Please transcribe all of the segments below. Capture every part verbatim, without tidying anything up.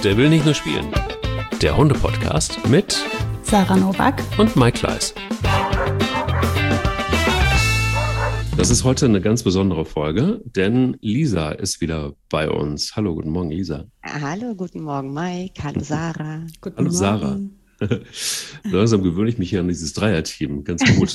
Der will nicht nur spielen. Der Hunde-Podcast mit Sarah Nowak und Mike Kleiss. Das ist heute eine ganz besondere Folge, denn Lisa ist wieder bei uns. Hallo, guten Morgen, Lisa. Hallo, guten Morgen, Mike. Hallo, Sarah. Guten Hallo, Morgen. Sarah. Langsam gewöhne ich mich hier an dieses Dreierteam. Ganz gut.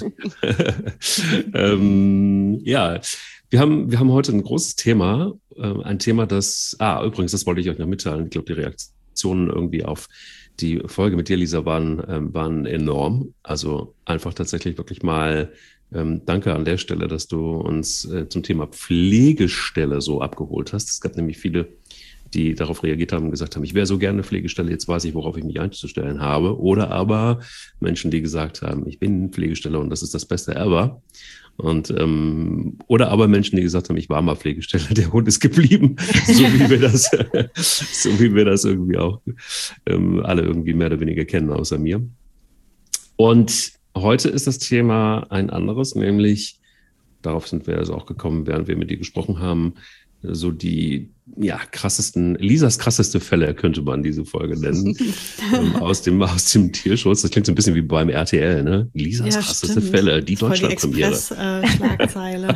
ähm, ja, wir haben, wir haben heute ein großes Thema. Äh, ein Thema, das, ah, übrigens, das wollte ich euch noch mitteilen. Ich glaube, die Reaktionen irgendwie auf die Folge mit dir, Lisa, waren, ähm, waren enorm. Also einfach tatsächlich wirklich mal ähm, danke an der Stelle, dass du uns äh, zum Thema Pflegestelle so abgeholt hast. Es gab nämlich viele, die darauf reagiert haben und gesagt haben, ich wäre so gerne eine Pflegestelle, jetzt weiß ich, worauf ich mich einzustellen habe. Oder aber Menschen, die gesagt haben, ich bin Pflegestelle und das ist das Beste ever. Und ähm, oder aber Menschen, die gesagt haben, ich war mal Pflegestelle, der Hund ist geblieben, so wie wir das, so wie wir das irgendwie auch ähm, alle irgendwie mehr oder weniger kennen, außer mir. Und heute ist das Thema ein anderes, nämlich, darauf sind wir also auch gekommen, während wir mit dir gesprochen haben, so die ja krassesten, Lisas krasseste Fälle könnte man diese Folge nennen, ähm, aus dem aus dem Tierschutz. Das klingt so ein bisschen wie beim R T L, ne? Lisas ja, krasseste stimmt. Fälle, die Deutschlandpremiere. Express-Schlagzeile.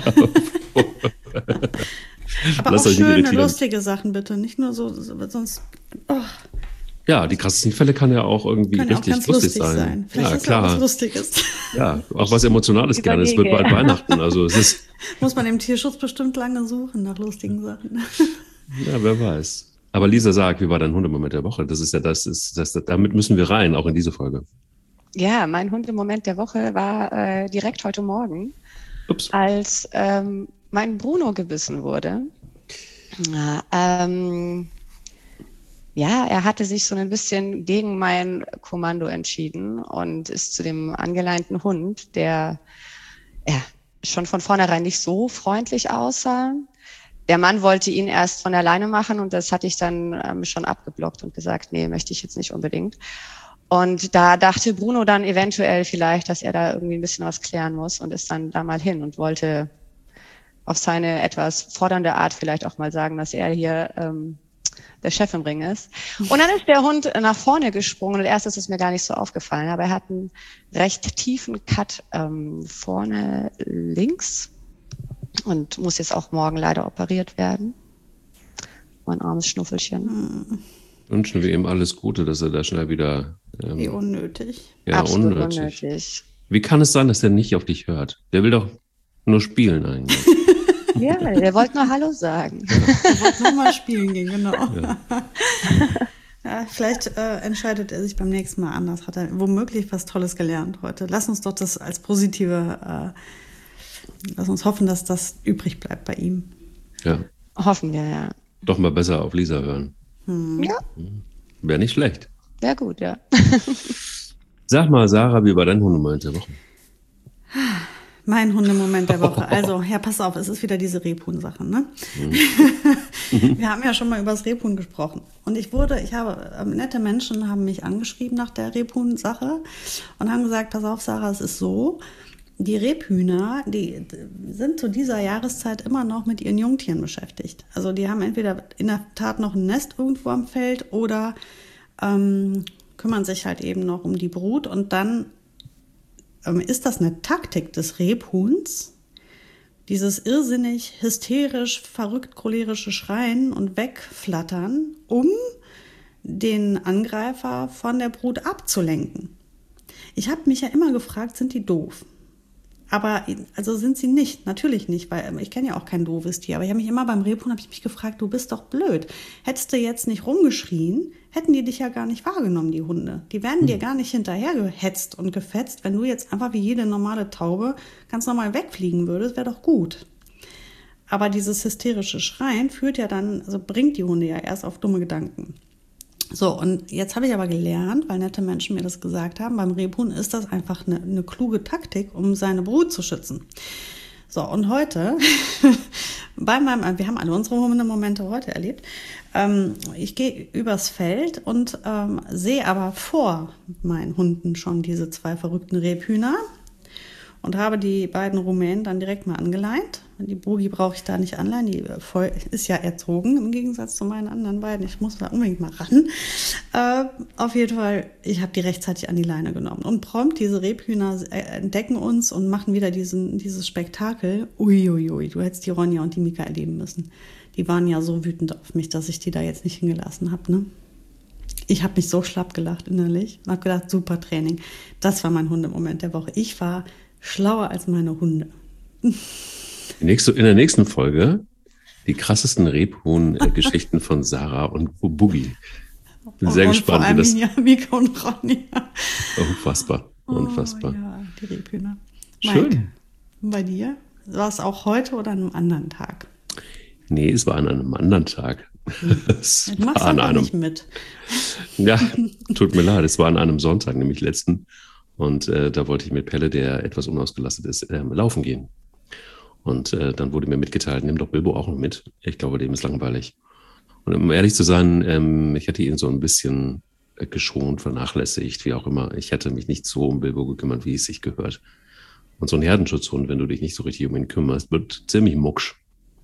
Aber Lasst auch euch nicht schöne, irritieren. lustige Sachen bitte, nicht nur so, so sonst. Oh, Ja, die krassesten Fälle kann ja auch irgendwie kann ja auch richtig ganz lustig, lustig sein. sein. Vielleicht Ja, ist ja auch klar. was Lustiges. Ja, auch was Emotionales gerne. Es wird Überlege. bald Weihnachten. Also es ist, Muss man im Tierschutz bestimmt lange suchen nach lustigen Sachen. ja, wer weiß. Aber Lisa, sag, wie war dein Hundemoment der Woche? Das ist ja das, ist das, damit müssen wir rein, auch in diese Folge. Ja, mein Hundemoment der Woche war äh, direkt heute Morgen, Ups. als ähm, mein Bruno gebissen wurde. Na, ähm, ja, er hatte sich so ein bisschen gegen mein Kommando entschieden und ist zu dem angeleinten Hund, der ja, schon von vornherein nicht so freundlich aussah. Der Mann wollte ihn erst von alleine machen und das hatte ich dann ähm, schon abgeblockt und gesagt, nee, möchte ich jetzt nicht unbedingt. Und da dachte Bruno dann eventuell vielleicht, dass er da irgendwie ein bisschen was klären muss und ist dann da mal hin und wollte auf seine etwas fordernde Art vielleicht auch mal sagen, dass er hier ähm, der Chef im Ring ist. Und dann ist der Hund nach vorne gesprungen und erst ist es mir gar nicht so aufgefallen, aber er hat einen recht tiefen Cut ähm, vorne links und muss jetzt auch morgen leider operiert werden. Mein armes Schnuffelchen. Wünschen wir ihm alles Gute, dass er da schnell wieder... Ähm, Wie unnötig. ja, Absolut unnötig. unnötig. Wie kann es sein, dass er nicht auf dich hört? Der will doch nur spielen eigentlich. Ja, der wollte nur Hallo sagen. Ich wollte nochmal spielen gehen, genau. Ja. Ja, vielleicht äh, entscheidet er sich beim nächsten Mal anders. Hat er womöglich was Tolles gelernt heute. Lass uns doch das als positive, äh, lass uns hoffen, dass das übrig bleibt bei ihm. Ja, Hoffen wir, ja. doch mal besser auf Lisa hören. Hm. Ja, Wäre nicht schlecht. sehr gut, ja. Sag mal, Sarah, wie war dein Hundemoment der Woche? Mein Hundemoment der Woche. Also, ja, pass auf, es ist wieder diese Rebhuhn-Sache, ne? Wir haben ja schon mal über das Rebhuhn gesprochen. Und ich wurde, ich habe, ähm, nette Menschen haben mich angeschrieben nach der Rebhuhn-Sache und haben gesagt, pass auf, Sarah, es ist so, die Rebhühner, die sind zu dieser Jahreszeit immer noch mit ihren Jungtieren beschäftigt. Also die haben entweder in der Tat noch ein Nest irgendwo am Feld oder ähm, kümmern sich halt eben noch um die Brut. Und dann ähm, ist das eine Taktik des Rebhuhns, dieses irrsinnig, hysterisch, verrückt, cholerische Schreien und Wegflattern, um den Angreifer von der Brut abzulenken. Ich habe mich ja immer gefragt, sind die doof? Aber also sind sie nicht, natürlich nicht, weil ich kenne ja auch kein doofes Tier. Aber ich habe mich immer beim Rebhuhn habe ich mich gefragt, du bist doch blöd. Hättest du jetzt nicht rumgeschrien, hätten die dich ja gar nicht wahrgenommen, die Hunde. Die wären dir gar nicht hinterhergehetzt und gefetzt, wenn du jetzt einfach wie jede normale Taube ganz normal wegfliegen würdest, wäre doch gut. Aber dieses hysterische Schreien führt ja dann, also bringt die Hunde ja erst auf dumme Gedanken. So, und jetzt habe ich aber gelernt, weil nette Menschen mir das gesagt haben, beim Rebhuhn ist das einfach eine, eine kluge Taktik, um seine Brut zu schützen. So, und heute, bei meinem, wir haben alle unsere Hundemomente heute erlebt, ähm, ich gehe übers Feld und ähm, sehe aber vor meinen Hunden schon diese zwei verrückten Rebhühner und habe die beiden Rumänen dann direkt mal angeleint. Die Bogi brauche ich da nicht anleihen, die voll, ist ja erzogen im Gegensatz zu meinen anderen beiden. Ich muss da unbedingt mal ran. Äh, auf jeden Fall, ich habe die rechtzeitig an die Leine genommen. Und prompt, diese Rebhühner entdecken uns und machen wieder diesen, dieses Spektakel. Uiuiui, ui, ui, du hättest die Ronja und die Mika erleben müssen. Die waren ja so wütend auf mich, dass ich die da jetzt nicht hingelassen habe, ne? Ich habe mich so schlapp gelacht innerlich und habe gedacht, super Training. Das war mein Hundemoment der Woche. Ich war schlauer als meine Hunde. Die nächste, in der nächsten Folge die krassesten Rebhuhn-Geschichten von Sarah und Boogie. Bin sehr und gespannt, vor allem wie das. Ja, Mika und Ronja. Unfassbar, unfassbar. Oh, ja, die Rebhühner. Schön. Mike, bei dir? War es auch heute oder an einem anderen Tag? Nee, es war an einem anderen Tag. Es Du machst war an einfach einem, nicht mit. ja, tut mir leid, es war an einem Sonntag, nämlich letzten. Und äh, da wollte ich mit Pelle, der etwas unausgelastet ist, äh, laufen gehen. Und äh, dann wurde mir mitgeteilt, nimm doch Bilbo auch noch mit. Ich glaube, dem ist langweilig. Und um ehrlich zu sein, ähm, ich hätte ihn so ein bisschen geschont, vernachlässigt, wie auch immer. Ich hätte mich nicht so um Bilbo gekümmert, wie es sich gehört. Und so ein Herdenschutzhund, wenn du dich nicht so richtig um ihn kümmerst, wird ziemlich mucksch.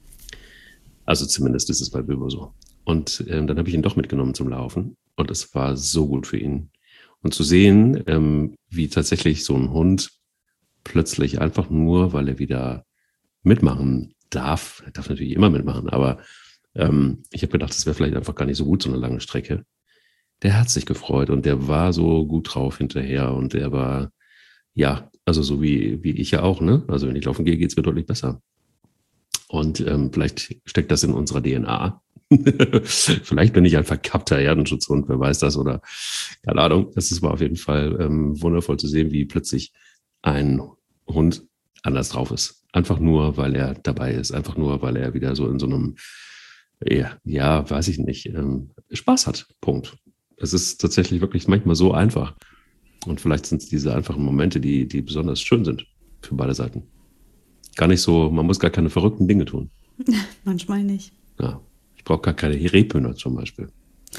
Also zumindest ist es bei Bilbo so. Und ähm, dann habe ich ihn doch mitgenommen zum Laufen. Und es war so gut für ihn. Und zu sehen, ähm, wie tatsächlich so ein Hund plötzlich einfach nur, weil er wieder mitmachen darf, er darf natürlich immer mitmachen, aber ähm, ich habe gedacht, das wäre vielleicht einfach gar nicht so gut, so eine lange Strecke. Der hat sich gefreut und der war so gut drauf hinterher und der war, ja, also so wie, wie ich ja auch, ne? Also wenn ich laufen gehe, geht's mir deutlich besser. Und ähm, vielleicht steckt das in unserer D N A. Vielleicht bin ich ein verkappter Herdenschutzhund, wer weiß das, oder keine Ahnung. Das war auf jeden Fall ähm, wundervoll zu sehen, wie plötzlich ein Hund anders drauf ist. Einfach nur, weil er dabei ist. Einfach nur, weil er wieder so in so einem, ja, ja weiß ich nicht, ähm, Spaß hat. Punkt. Es ist tatsächlich wirklich manchmal so einfach. Und vielleicht sind es diese einfachen Momente, die, die besonders schön sind für beide Seiten. Gar nicht so, man muss gar keine verrückten Dinge tun. Manchmal nicht. Ja, ich brauche gar keine Rebhühner zum Beispiel.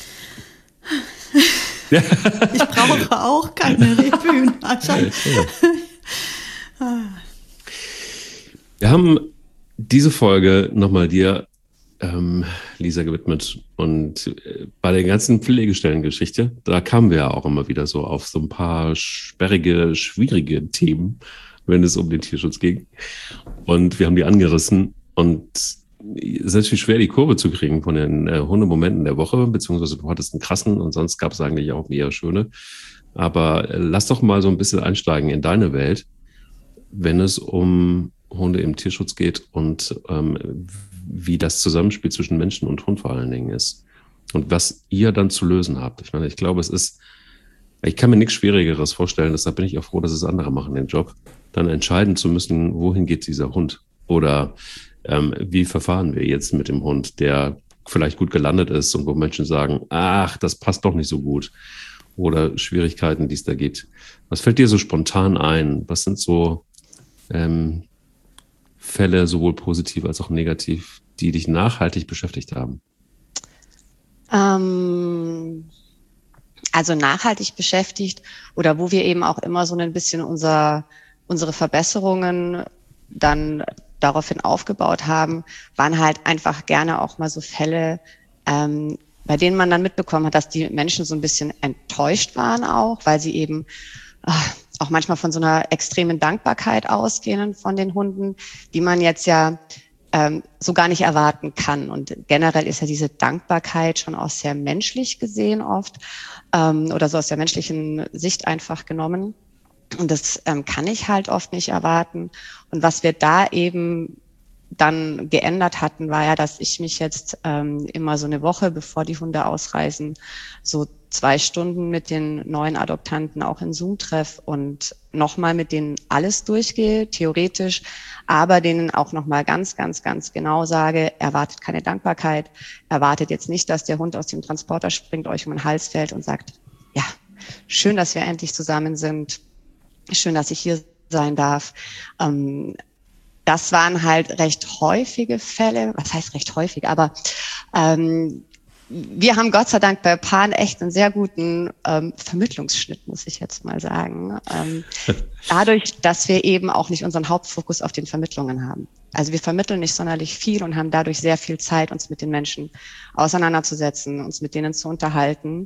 Ich brauche auch keine Rebhühner. Wir haben diese Folge nochmal dir, ähm, Lisa, gewidmet. Und äh, bei der ganzen Pflegestellengeschichte, da kamen wir ja auch immer wieder so auf so ein paar sperrige, schwierige Themen, wenn es um den Tierschutz ging. Und wir haben die angerissen. Und es ist natürlich schwer, die Kurve zu kriegen von den äh, Hundemomenten der Woche, beziehungsweise du hattest einen krassen und sonst gab es eigentlich auch eher schöne. Aber äh, lass doch mal so ein bisschen einsteigen in deine Welt, wenn es um Hunde im Tierschutz geht und ähm, wie das Zusammenspiel zwischen Menschen und Hund vor allen Dingen ist. Und was ihr dann zu lösen habt. Ich meine, ich glaube, es ist, ich kann mir nichts Schwierigeres vorstellen, deshalb bin ich auch froh, dass es andere machen, den Job, dann entscheiden zu müssen, wohin geht dieser Hund? Oder ähm, wie verfahren wir jetzt mit dem Hund, der vielleicht gut gelandet ist und wo Menschen sagen, ach, das passt doch nicht so gut. Oder Schwierigkeiten, die es da gibt. Was fällt dir so spontan ein? Was sind so ähm, Fälle, sowohl positiv als auch negativ, die dich nachhaltig beschäftigt haben? Ähm, also nachhaltig beschäftigt oder wo wir eben auch immer so ein bisschen unser, unsere Verbesserungen dann daraufhin aufgebaut haben, waren halt einfach gerne auch mal so Fälle, ähm, bei denen man dann mitbekommen hat, dass die Menschen so ein bisschen enttäuscht waren auch, weil sie eben äh, auch manchmal von so einer extremen Dankbarkeit ausgehen von den Hunden, die man jetzt ja ähm, so gar nicht erwarten kann. Und generell ist ja diese Dankbarkeit schon auch sehr menschlich gesehen oft ähm, oder so aus der menschlichen Sicht einfach genommen. Und das ähm, kann ich halt oft nicht erwarten. Und was wir da eben dann geändert hatten, war ja, dass ich mich jetzt ähm, immer so eine Woche, bevor die Hunde ausreisen, so zwei Stunden mit den neuen Adoptanten auch in Zoom treffe und nochmal mit denen alles durchgehe, theoretisch, aber denen auch nochmal ganz, ganz, ganz genau sage, erwartet keine Dankbarkeit, erwartet jetzt nicht, dass der Hund aus dem Transporter springt, euch um den Hals fällt und sagt, ja, schön, dass wir endlich zusammen sind, schön, dass ich hier sein darf. Ähm, Das waren halt recht häufige Fälle, was heißt recht häufig, aber ähm, wir haben Gott sei Dank bei Paaren echt einen sehr guten ähm, Vermittlungsschnitt, muss ich jetzt mal sagen. Ähm, dadurch, dass wir eben auch nicht unseren Hauptfokus auf den Vermittlungen haben. also wir vermitteln nicht sonderlich viel und haben dadurch sehr viel Zeit, uns mit den Menschen auseinanderzusetzen, uns mit denen zu unterhalten.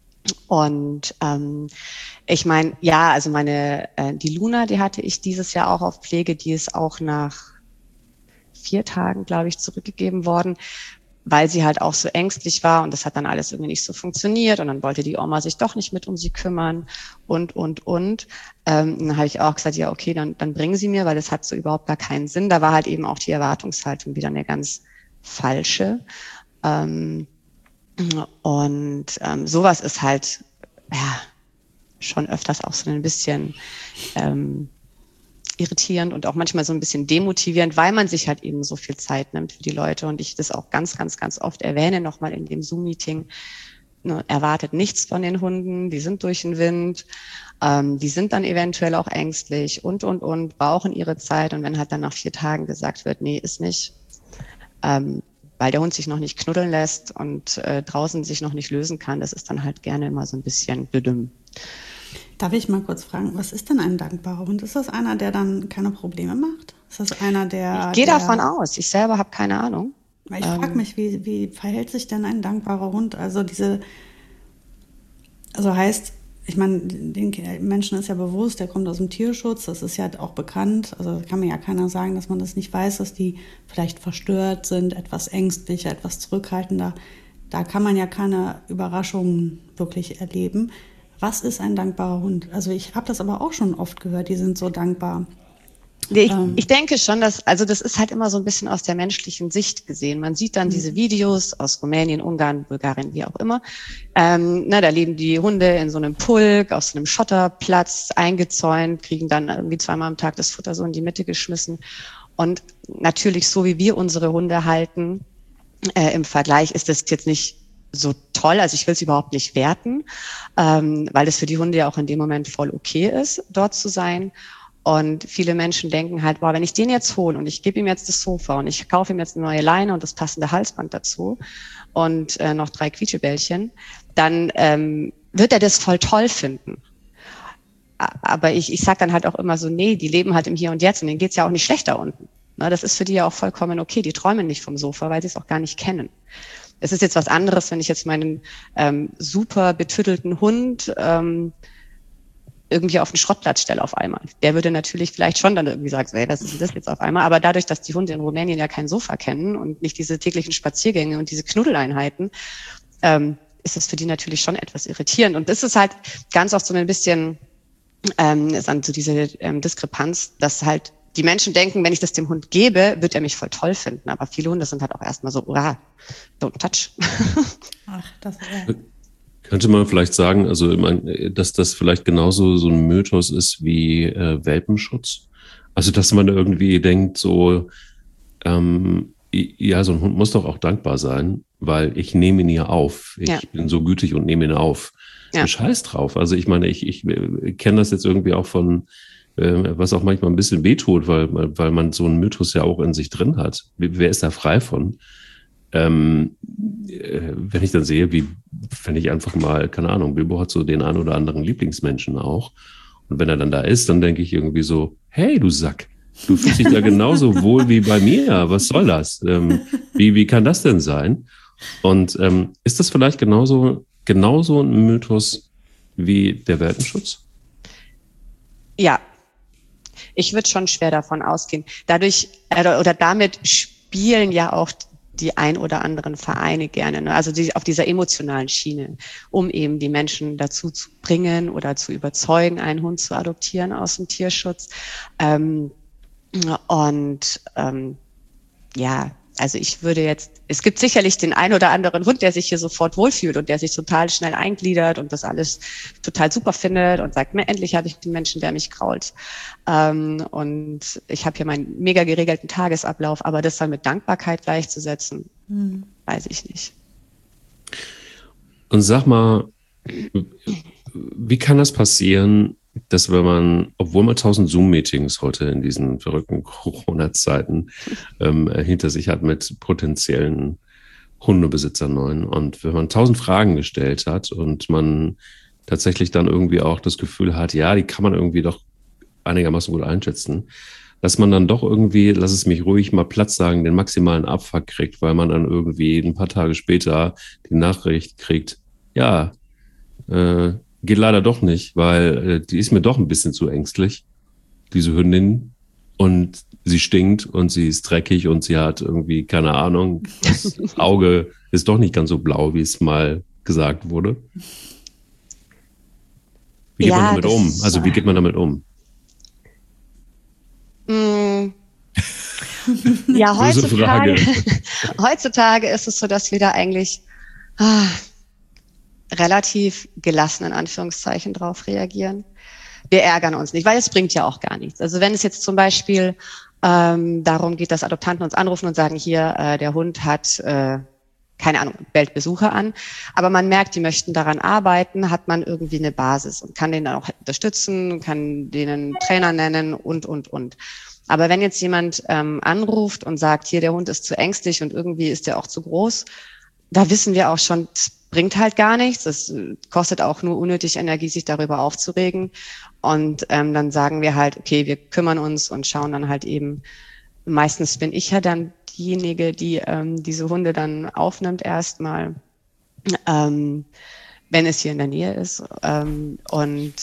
Und ähm, ich meine, ja, also meine, äh, die Luna, die hatte ich dieses Jahr auch auf Pflege, die ist auch nach vier Tagen, glaube ich, zurückgegeben worden, weil sie halt auch so ängstlich war und das hat dann alles irgendwie nicht so funktioniert und dann wollte die Oma sich doch nicht mit um sie kümmern und, und, und. Ähm, dann habe ich auch gesagt, ja, okay, dann, dann bringen sie mir, weil das hat so überhaupt gar keinen Sinn. Da war halt eben auch die Erwartungshaltung wieder eine ganz falsche. Ähm, und ähm, sowas ist halt, ja, schon öfters auch so ein bisschen ähm, irritierend und auch manchmal so ein bisschen demotivierend, weil man sich halt eben so viel Zeit nimmt für die Leute und ich das auch ganz, ganz, ganz oft erwähne, nochmal in dem Zoom-Meeting, ne, erwartet nichts von den Hunden, die sind durch den Wind, ähm, die sind dann eventuell auch ängstlich und, und, und, brauchen ihre Zeit und wenn halt dann nach vier Tagen gesagt wird, nee, ist nicht, ähm, weil der Hund sich noch nicht knuddeln lässt und äh, draußen sich noch nicht lösen kann, das ist dann halt gerne immer so ein bisschen düdüm. Darf ich mal kurz fragen, was ist denn ein dankbarer Hund? Ist das einer, der dann keine Probleme macht? Ist das einer, der... Ich gehe der, davon aus. Ich selber habe keine Ahnung. Ich ähm, frage mich, wie, wie verhält sich denn ein dankbarer Hund? Also diese... Also heißt, ich meine, den Menschen ist ja bewusst, der kommt aus dem Tierschutz, das ist ja auch bekannt. Also kann mir ja keiner sagen, dass man das nicht weiß, dass die vielleicht verstört sind, etwas ängstlicher, etwas zurückhaltender. Da kann man ja keine Überraschungen wirklich erleben. Was ist ein dankbarer Hund? Also ich habe das aber auch schon oft gehört, die sind so dankbar. Ich, ähm. ich denke schon, dass, also das ist halt immer so ein bisschen aus der menschlichen Sicht gesehen. Man sieht dann mhm. diese Videos aus Rumänien, Ungarn, Bulgarien, wie auch immer. Ähm, na, da leben die Hunde in so einem Pulk, auf so einem Schotterplatz, eingezäunt, kriegen dann irgendwie zweimal am Tag das Futter so in die Mitte geschmissen. Und natürlich, so wie wir unsere Hunde halten, äh, im Vergleich ist das jetzt nicht so toll, also ich will es überhaupt nicht werten, ähm, weil es für die Hunde ja auch in dem Moment voll okay ist, dort zu sein. Und viele Menschen denken halt, boah, wenn ich den jetzt hole und ich gebe ihm jetzt das Sofa und ich kaufe ihm jetzt eine neue Leine und das passende Halsband dazu und äh, noch drei Quietschebällchen, dann ähm, wird er das voll toll finden. Aber ich, ich sage dann halt auch immer so, nee, die leben halt im Hier und Jetzt und denen geht's ja auch nicht schlecht da unten. Na, das ist für die ja auch vollkommen okay, die träumen nicht vom Sofa, weil sie es auch gar nicht kennen. Es ist jetzt was anderes, wenn ich jetzt meinen ähm, super betüttelten Hund ähm, irgendwie auf den Schrottplatz stelle auf einmal. Der würde natürlich vielleicht schon dann irgendwie sagen, so, hey, was ist denn das jetzt auf einmal? Aber dadurch, dass die Hunde in Rumänien ja kein Sofa kennen und nicht diese täglichen Spaziergänge und diese Knuddeleinheiten, ähm, ist das für die natürlich schon etwas irritierend. Und das ist halt ganz oft so ein bisschen ähm, ist dann so diese ähm, Diskrepanz, dass halt die Menschen denken, wenn ich das dem Hund gebe, wird er mich voll toll finden. Aber viele Hunde sind halt auch erstmal so, ah, don't touch. Ach, das wäre... Könnte man vielleicht sagen, also ich meine, dass das vielleicht genauso so ein Mythos ist wie äh, Welpenschutz? Also dass man irgendwie denkt, so, ähm, ja, so ein Hund muss doch auch dankbar sein, weil ich nehme ihn ja auf. Ich ja. bin so gütig und nehme ihn auf. Ja. Scheiß drauf. Also ich meine, ich, ich kenne das jetzt irgendwie auch von, äh, was auch manchmal ein bisschen wehtut, weil, weil man so einen Mythos ja auch in sich drin hat. Wer ist da frei von? Ähm, äh, wenn ich dann sehe, wie, wenn ich einfach mal, keine Ahnung, Bilbo hat so den einen oder anderen Lieblingsmenschen auch. Und wenn er dann da ist, dann denke ich irgendwie so, hey, du Sack, du fühlst dich da genauso wohl wie bei mir. Was soll das? Ähm, wie, wie kann das denn sein? Und ähm, ist das vielleicht genauso, genauso ein Mythos wie der Welpenschutz? Ja, ich würde schon schwer davon ausgehen. Dadurch äh, oder damit spielen ja auch die ein oder anderen Vereine gerne, ne? Also die, auf dieser emotionalen Schiene, um eben die Menschen dazu zu bringen oder zu überzeugen, einen Hund zu adoptieren aus dem Tierschutz. Ähm, und ähm, ja, also ich würde jetzt, es gibt sicherlich den ein oder anderen Hund, der sich hier sofort wohlfühlt und der sich total schnell eingliedert und das alles total super findet und sagt, mir endlich habe ich den Menschen, der mich krault. Ähm, und ich habe hier meinen mega geregelten Tagesablauf, aber das dann mit Dankbarkeit gleichzusetzen, hm. weiß ich nicht. Und sag mal, wie kann das passieren, dass wenn man, obwohl man tausend Zoom-Meetings heute in diesen verrückten Corona-Zeiten ähm, hinter sich hat mit potenziellen Hundebesitzern neuen und wenn man tausend Fragen gestellt hat und man tatsächlich dann irgendwie auch das Gefühl hat, ja, die kann man irgendwie doch einigermaßen gut einschätzen, dass man dann doch irgendwie, lass es mich ruhig mal platt sagen, den maximalen Abfuck kriegt, weil man dann irgendwie ein paar Tage später die Nachricht kriegt, ja, äh, geht leider doch nicht, weil äh, die ist mir doch ein bisschen zu ängstlich, diese Hündin. Und sie stinkt und sie ist dreckig und sie hat irgendwie, keine Ahnung, das Auge ist doch nicht ganz so blau, wie es mal gesagt wurde. Wie geht Ja, man damit das- um? Also wie geht man damit um? Mm. Ja, Böse heutzutage, Frage. heutzutage ist es so, dass wir da eigentlich ah, relativ gelassen in Anführungszeichen drauf reagieren. Wir ärgern uns nicht, weil es bringt ja auch gar nichts. Also wenn es jetzt zum Beispiel ähm, darum geht, dass Adoptanten uns anrufen und sagen, hier, äh, der Hund hat, äh, keine Ahnung, bellt Besucher an, aber man merkt, die möchten daran arbeiten, hat man irgendwie eine Basis und kann den dann auch unterstützen, kann denen Trainer nennen und, und, und. Aber wenn jetzt jemand ähm, anruft und sagt, hier, der Hund ist zu ängstlich und irgendwie ist der auch zu groß, da wissen wir auch schon, das bringt halt gar nichts. Es kostet auch nur unnötig Energie, sich darüber aufzuregen. Und ähm, dann sagen wir halt, okay, wir kümmern uns und schauen dann halt eben, meistens bin ich ja dann diejenige, die ähm, diese Hunde dann aufnimmt erstmal, ähm, wenn es hier in der Nähe ist. Ähm, und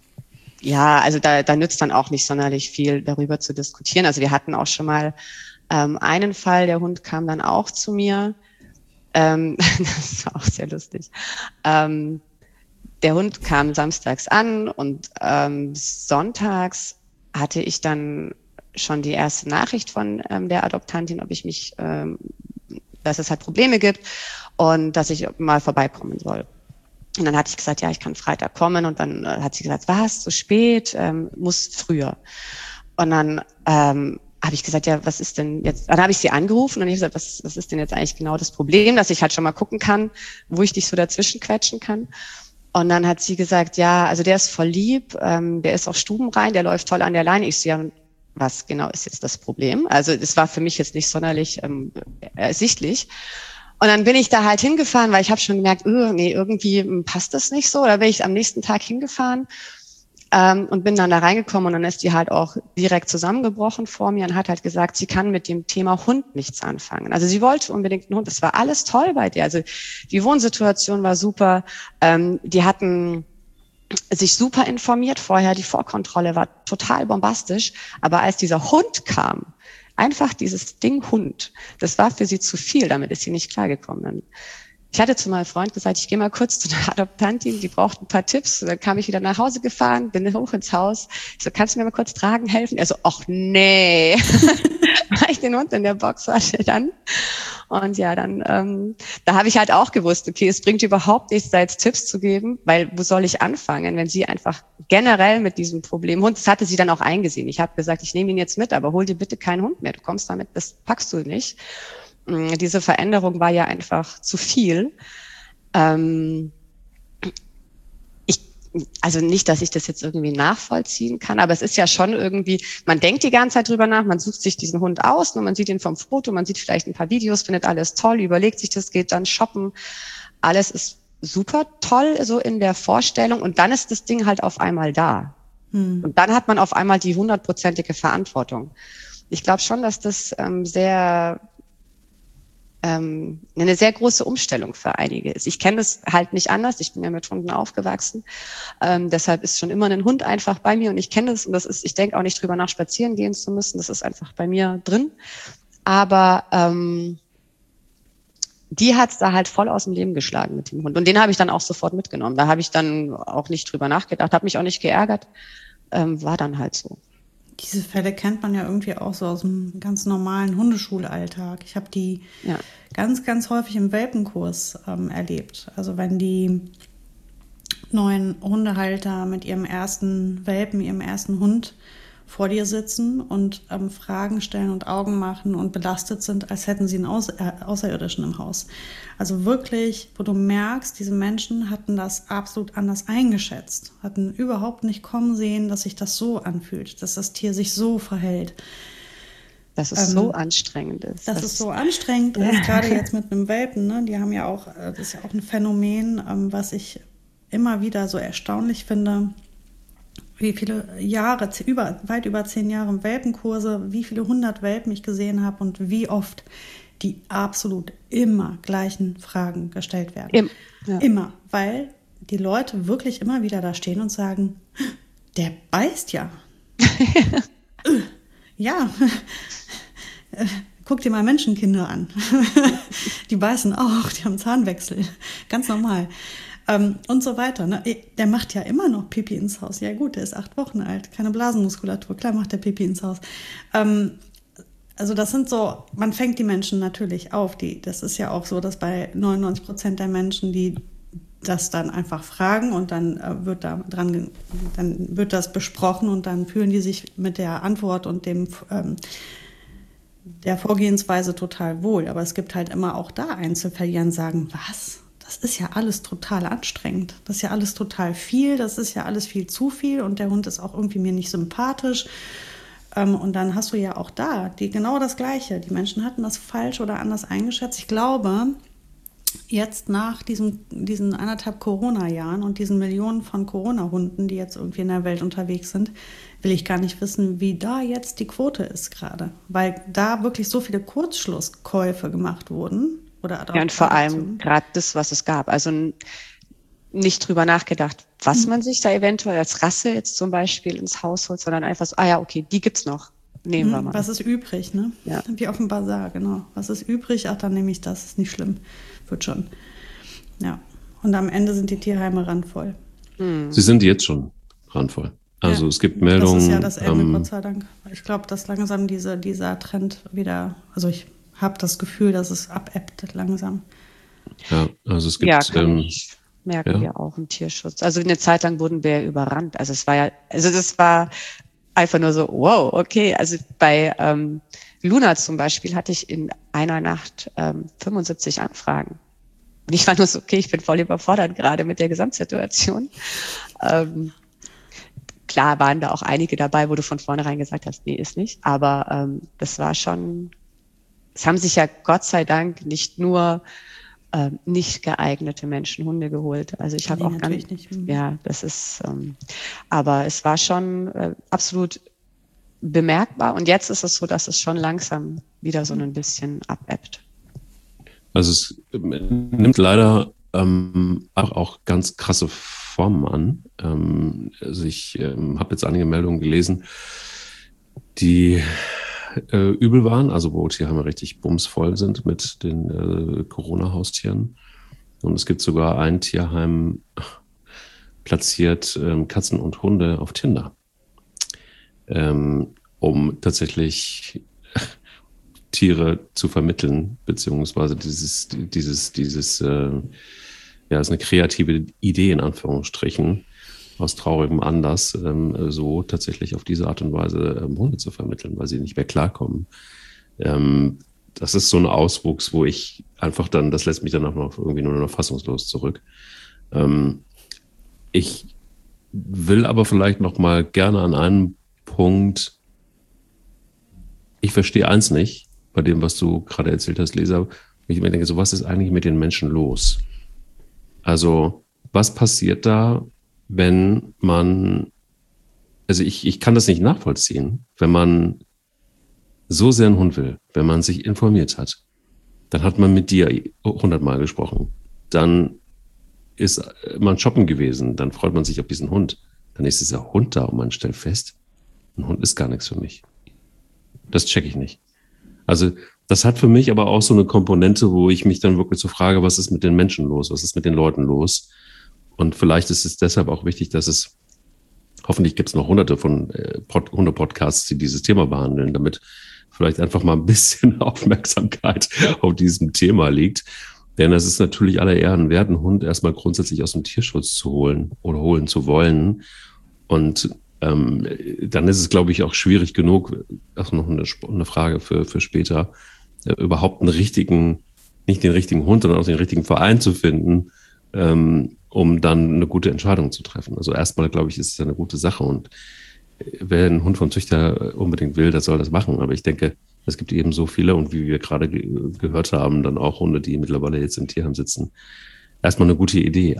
ja, also da, da nützt dann auch nicht sonderlich viel, darüber zu diskutieren. Also wir hatten auch schon mal ähm, einen Fall, der Hund kam dann auch zu mir. Ähm, das war auch sehr lustig. Ähm, der Hund kam samstags an und ähm, sonntags hatte ich dann schon die erste Nachricht von ähm, der Adoptantin, ob ich mich, ähm, dass es halt Probleme gibt und dass ich mal vorbeikommen soll. Und dann hatte ich gesagt, ja, ich kann Freitag kommen. Und dann äh, hat sie gesagt, was, so spät, ähm, muss früher. Und dann ähm, habe ich gesagt, ja, was ist denn jetzt? Dann habe ich sie angerufen und ich habe gesagt, was, was ist denn jetzt eigentlich genau das Problem, dass ich halt schon mal gucken kann, wo ich dich so dazwischen quetschen kann. Und dann hat sie gesagt, ja, also der ist voll lieb, ähm, der ist auch stubenrein, der läuft toll an der Leine. Ich so, ja, was genau ist jetzt das Problem? Also das war für mich jetzt nicht sonderlich ähm, ersichtlich. Und dann bin ich da halt hingefahren, weil ich habe schon gemerkt, öh, nee, irgendwie passt das nicht so. Da bin ich am nächsten Tag hingefahren ähm, und bin dann da reingekommen und dann ist die halt auch direkt zusammengebrochen vor mir und hat halt gesagt, sie kann mit dem Thema Hund nichts anfangen. Also sie wollte unbedingt einen Hund. Das war alles toll bei der. Also die Wohnsituation war super. Ähm, die hatten sich super informiert vorher. Die Vorkontrolle war total bombastisch. Aber als dieser Hund kam, einfach dieses Ding Hund, das war für sie zu viel, damit ist sie nicht klargekommen. Ich hatte zu meinem Freund gesagt, ich gehe mal kurz zu der Adoptantin, die braucht ein paar Tipps. Dann kam ich wieder nach Hause gefahren, bin hoch ins Haus. Ich so, kannst du mir mal kurz tragen helfen? Er so, ach nee. Weil ich den Hund in der Box hatte dann. Und ja, dann, ähm, da habe ich halt auch gewusst, okay, es bringt überhaupt nichts, da jetzt Tipps zu geben, weil wo soll ich anfangen, wenn sie einfach generell mit diesem Problem, Hund, das hatte sie dann auch eingesehen. Ich habe gesagt, ich nehme ihn jetzt mit, aber hol dir bitte keinen Hund mehr, du kommst damit, das packst du nicht. Diese Veränderung war ja einfach zu viel. Ähm, ich, also nicht, dass ich das jetzt irgendwie nachvollziehen kann, aber es ist ja schon irgendwie, man denkt die ganze Zeit drüber nach, man sucht sich diesen Hund aus, und man sieht ihn vom Foto, man sieht vielleicht ein paar Videos, findet alles toll, überlegt sich das, geht dann shoppen. Alles ist super toll, so in der Vorstellung, und dann ist das Ding halt auf einmal da. Hm. Und dann hat man auf einmal die hundertprozentige Verantwortung. Ich glaube schon, dass das ähm, sehr eine sehr große Umstellung für einige ist. Ich kenne das halt nicht anders. Ich bin ja mit Hunden aufgewachsen. Ähm, deshalb ist schon immer ein Hund einfach bei mir und ich kenne das und das ist, ich denke auch nicht drüber nach, spazieren gehen zu müssen. Das ist einfach bei mir drin. Aber ähm, die hat es da halt voll aus dem Leben geschlagen mit dem Hund. Und den habe ich dann auch sofort mitgenommen. Da habe ich dann auch nicht drüber nachgedacht, habe mich auch nicht geärgert. Ähm, war dann halt so. Diese Fälle kennt man ja irgendwie auch so aus dem ganz normalen Hundeschulalltag. Ich habe die ja. ganz, ganz häufig im Welpenkurs ähm, erlebt. Also wenn die neuen Hundehalter mit ihrem ersten Welpen, ihrem ersten Hund vor dir sitzen und ähm, Fragen stellen und Augen machen und belastet sind, als hätten sie einen Außer- äh, Außerirdischen im Haus. Also wirklich, wo du merkst, diese Menschen hatten das absolut anders eingeschätzt, hatten überhaupt nicht kommen sehen, dass sich das so anfühlt, dass das Tier sich so verhält. Dass es ähm, so anstrengend ist. Dass das es so anstrengend ist, gerade jetzt mit einem Welpen, ne? Die haben ja auch, das ist ja auch ein Phänomen, ähm, was ich immer wieder so erstaunlich finde. wie viele Jahre, über, weit über zehn Jahre Welpenkurse, wie viele hundert Welpen ich gesehen habe und wie oft die absolut immer gleichen Fragen gestellt werden. Im, ja. Immer, weil die Leute wirklich immer wieder da stehen und sagen, der beißt ja. Ja, guck dir mal Menschenkinder an. Die beißen auch, die haben Zahnwechsel, ganz normal. Ähm, und so weiter. Ne? Der macht ja immer noch Pipi ins Haus. Ja gut, der ist acht Wochen alt, keine Blasenmuskulatur, klar macht der Pipi ins Haus. Ähm, also das sind so, man fängt die Menschen natürlich auf. Die, das ist ja auch so, dass bei neunundneunzig Prozent der Menschen, die das dann einfach fragen und dann äh, wird da dran, dann wird das besprochen und dann fühlen die sich mit der Antwort und dem ähm, der Vorgehensweise total wohl. Aber es gibt halt immer auch da Einzelfälle, die dann sagen, was? Das ist ja alles total anstrengend. Das ist ja alles total viel. Das ist ja alles viel zu viel und der Hund ist auch irgendwie mir nicht sympathisch. Ähm, und dann hast du ja auch da die, genau das Gleiche. Die Menschen hatten das falsch oder anders eingeschätzt. Ich glaube, jetzt nach diesem, diesen anderthalb Corona-Jahren und diesen Millionen von Corona-Hunden, die jetzt irgendwie in der Welt unterwegs sind, will ich gar nicht wissen, wie da jetzt die Quote ist gerade. Weil da wirklich so viele Kurzschlusskäufe gemacht wurden. Oder ja, und vor allem gerade das, was es gab. Also nicht drüber nachgedacht, was mhm. man sich da eventuell als Rasse jetzt zum Beispiel ins Haus holt, sondern einfach so, ah ja, okay, die gibt's noch. Nehmen wir mal. Was ist übrig, ne? Ja. Wie auf dem Bazar, genau. Was ist übrig? Ach, dann nehme ich das, ist nicht schlimm. Wird schon. Ja. Und am Ende sind die Tierheime randvoll. Mhm. Sie sind jetzt schon randvoll. Also ja, es gibt Meldungen. Das ist ja das Ende, ähm, Gott sei Dank. Ich glaube, dass langsam diese, dieser Trend wieder, also ich habe das Gefühl, dass es abebbt langsam. Ja, also es gibt... Ja, kann ähm, ich, merken ja. wir auch im Tierschutz. Also eine Zeit lang wurden wir überrannt. Also es war ja, also das war einfach nur so, wow, okay. Also bei ähm, Luna zum Beispiel hatte ich in einer Nacht ähm, fünfundsiebzig Anfragen. Und ich war nur so, okay, ich bin voll überfordert gerade mit der Gesamtsituation. Ähm, klar waren da auch einige dabei, wo du von vornherein gesagt hast, nee, ist nicht. Aber ähm, das war schon, es haben sich ja Gott sei Dank nicht nur äh, nicht geeignete Menschen Hunde geholt. Also ich habe nee, auch ganz, nicht. Ja, das ist, ähm, aber es war schon äh, absolut bemerkbar. Und jetzt ist es so, dass es schon langsam wieder so ein bisschen abebbt. Also es nimmt leider ähm, auch, auch ganz krasse Formen an. Ähm, also ich ähm, habe jetzt einige Meldungen gelesen, die äh, übel waren, also wo Tierheime richtig bumsvoll sind mit den äh, Corona-Haustieren. Und es gibt sogar ein Tierheim platziert ähm, Katzen und Hunde auf Tinder, ähm, um tatsächlich Tiere zu vermitteln, beziehungsweise dieses, dieses, dieses, äh, ja, ist eine kreative Idee in Anführungsstrichen, aus traurigem Anlass, ähm, so tatsächlich auf diese Art und Weise ähm, Hunde zu vermitteln, weil sie nicht mehr klarkommen. Ähm, das ist so ein Auswuchs, wo ich einfach dann, das lässt mich dann auch noch irgendwie nur noch fassungslos zurück. Ähm, ich will aber vielleicht noch mal gerne an einen Punkt, ich verstehe eins nicht, bei dem, was du gerade erzählt hast, Lisa, ich mir denke, so was ist eigentlich mit den Menschen los? Also, was passiert da, wenn man, also ich, ich kann das nicht nachvollziehen, wenn man so sehr einen Hund will, wenn man sich informiert hat, dann hat man mit dir hundertmal gesprochen, dann ist man shoppen gewesen, dann freut man sich auf diesen Hund, dann ist dieser Hund da und man stellt fest, ein Hund ist gar nichts für mich. Das checke ich nicht. Also das hat für mich aber auch so eine Komponente, wo ich mich dann wirklich so frage, was ist mit den Menschen los, was ist mit den Leuten los? Und vielleicht ist es deshalb auch wichtig, dass es, hoffentlich gibt es noch hunderte von äh, Pod, Hunde-Podcasts, die dieses Thema behandeln, damit vielleicht einfach mal ein bisschen Aufmerksamkeit auf diesem Thema liegt. Denn es ist natürlich aller Ehren wert, einen Hund erstmal grundsätzlich aus dem Tierschutz zu holen oder holen zu wollen. Und ähm, dann ist es, glaube ich, auch schwierig genug, ach, noch eine, eine Frage für, für später, äh, überhaupt einen richtigen, nicht den richtigen Hund, sondern auch den richtigen Verein zu finden, ähm, um dann eine gute Entscheidung zu treffen. Also erstmal, glaube ich, ist es eine gute Sache und wer einen Hund vom Züchter unbedingt will, der soll das machen. Aber ich denke, es gibt eben so viele und wie wir gerade ge- gehört haben, dann auch Hunde, die mittlerweile jetzt im Tierheim sitzen. Erstmal eine gute Idee. Aber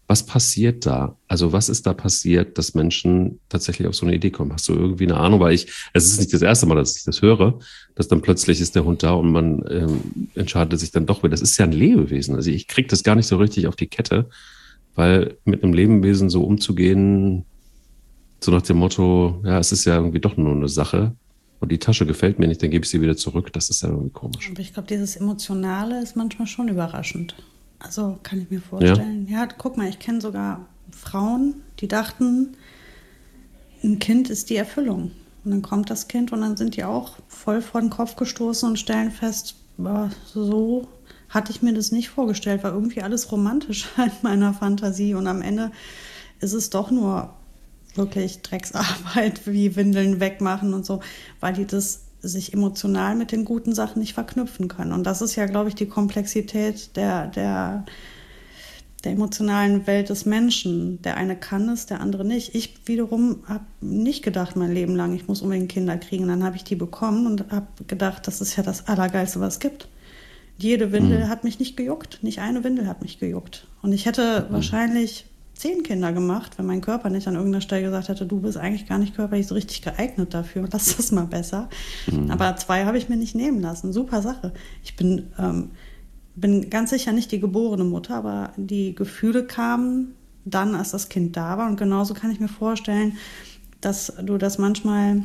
Was passiert da? Also was ist da passiert, dass Menschen tatsächlich auf so eine Idee kommen? Hast du irgendwie eine Ahnung? Weil ich, es ist nicht das erste Mal, dass ich das höre, dass dann plötzlich ist der Hund da und man ähm, entscheidet sich dann doch wieder. Das ist ja ein Lebewesen. Also ich kriege das gar nicht so richtig auf die Kette, weil mit einem Lebewesen so umzugehen, so nach dem Motto, ja, es ist ja irgendwie doch nur eine Sache und die Tasche gefällt mir nicht, dann gebe ich sie wieder zurück. Das ist ja irgendwie komisch. Aber ich glaube, dieses Emotionale ist manchmal schon überraschend. Also kann ich mir vorstellen. Ja, ja guck mal, ich kenne sogar Frauen, die dachten, ein Kind ist die Erfüllung. Und dann kommt das Kind und dann sind die auch voll vor den Kopf gestoßen und stellen fest, boah, so hatte ich mir das nicht vorgestellt, war irgendwie alles romantisch in meiner Fantasie. Und am Ende ist es doch nur wirklich Drecksarbeit, wie Windeln wegmachen und so, weil die das sich emotional mit den guten Sachen nicht verknüpfen können. Und das ist ja, glaube ich, die Komplexität der, der, der emotionalen Welt des Menschen. Der eine kann es, der andere nicht. Ich wiederum habe nicht gedacht mein Leben lang, ich muss unbedingt Kinder kriegen. Dann habe ich die bekommen und habe gedacht, das ist ja das Allergeilste, was es gibt. Jede Windel mhm. hat mich nicht gejuckt. Nicht eine Windel hat mich gejuckt. Und ich hätte mhm. wahrscheinlich zehn Kinder gemacht, wenn mein Körper nicht an irgendeiner Stelle gesagt hätte, du bist eigentlich gar nicht körperlich so richtig geeignet dafür, lass das mal besser. Mhm. Aber zwei habe ich mir nicht nehmen lassen. Super Sache. Ich bin, ähm, bin ganz sicher nicht die geborene Mutter, aber die Gefühle kamen dann, als das Kind da war. Und genauso kann ich mir vorstellen, dass du das manchmal,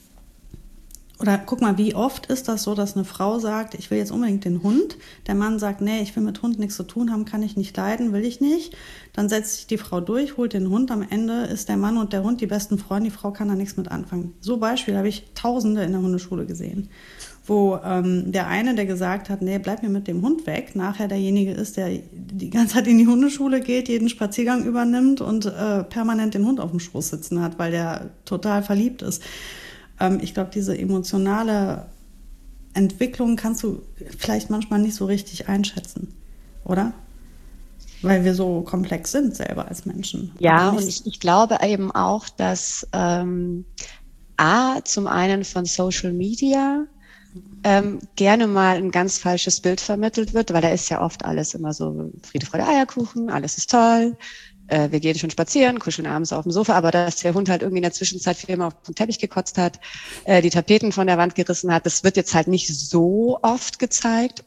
oder guck mal, wie oft ist das so, dass eine Frau sagt, ich will jetzt unbedingt den Hund. Der Mann sagt, nee, ich will mit Hund nichts zu tun haben, kann ich nicht leiden, will ich nicht. Dann setzt sich die Frau durch, holt den Hund. Am Ende ist der Mann und der Hund die besten Freunde. Die Frau kann da nichts mit anfangen. So Beispiele habe ich Tausende in der Hundeschule gesehen, wo ähm, der eine, der gesagt hat, nee, bleib mir mit dem Hund weg, nachher derjenige ist, der die ganze Zeit in die Hundeschule geht, jeden Spaziergang übernimmt und äh, permanent den Hund auf dem Schoß sitzen hat, weil der total verliebt ist. Ähm, ich glaube, diese emotionale Entwicklung kannst du vielleicht manchmal nicht so richtig einschätzen, oder? Weil wir so komplex sind selber als Menschen. Ja, und ich, ich glaube eben auch, dass ähm, A, zum einen von Social Media ähm, gerne mal ein ganz falsches Bild vermittelt wird, weil da ist ja oft alles immer so Friede, Freude, Eierkuchen, alles ist toll, äh, wir gehen schon spazieren, kuscheln abends auf dem Sofa, aber dass der Hund halt irgendwie in der Zwischenzeit viermal auf den Teppich gekotzt hat, äh, die Tapeten von der Wand gerissen hat, das wird jetzt halt nicht so oft gezeigt.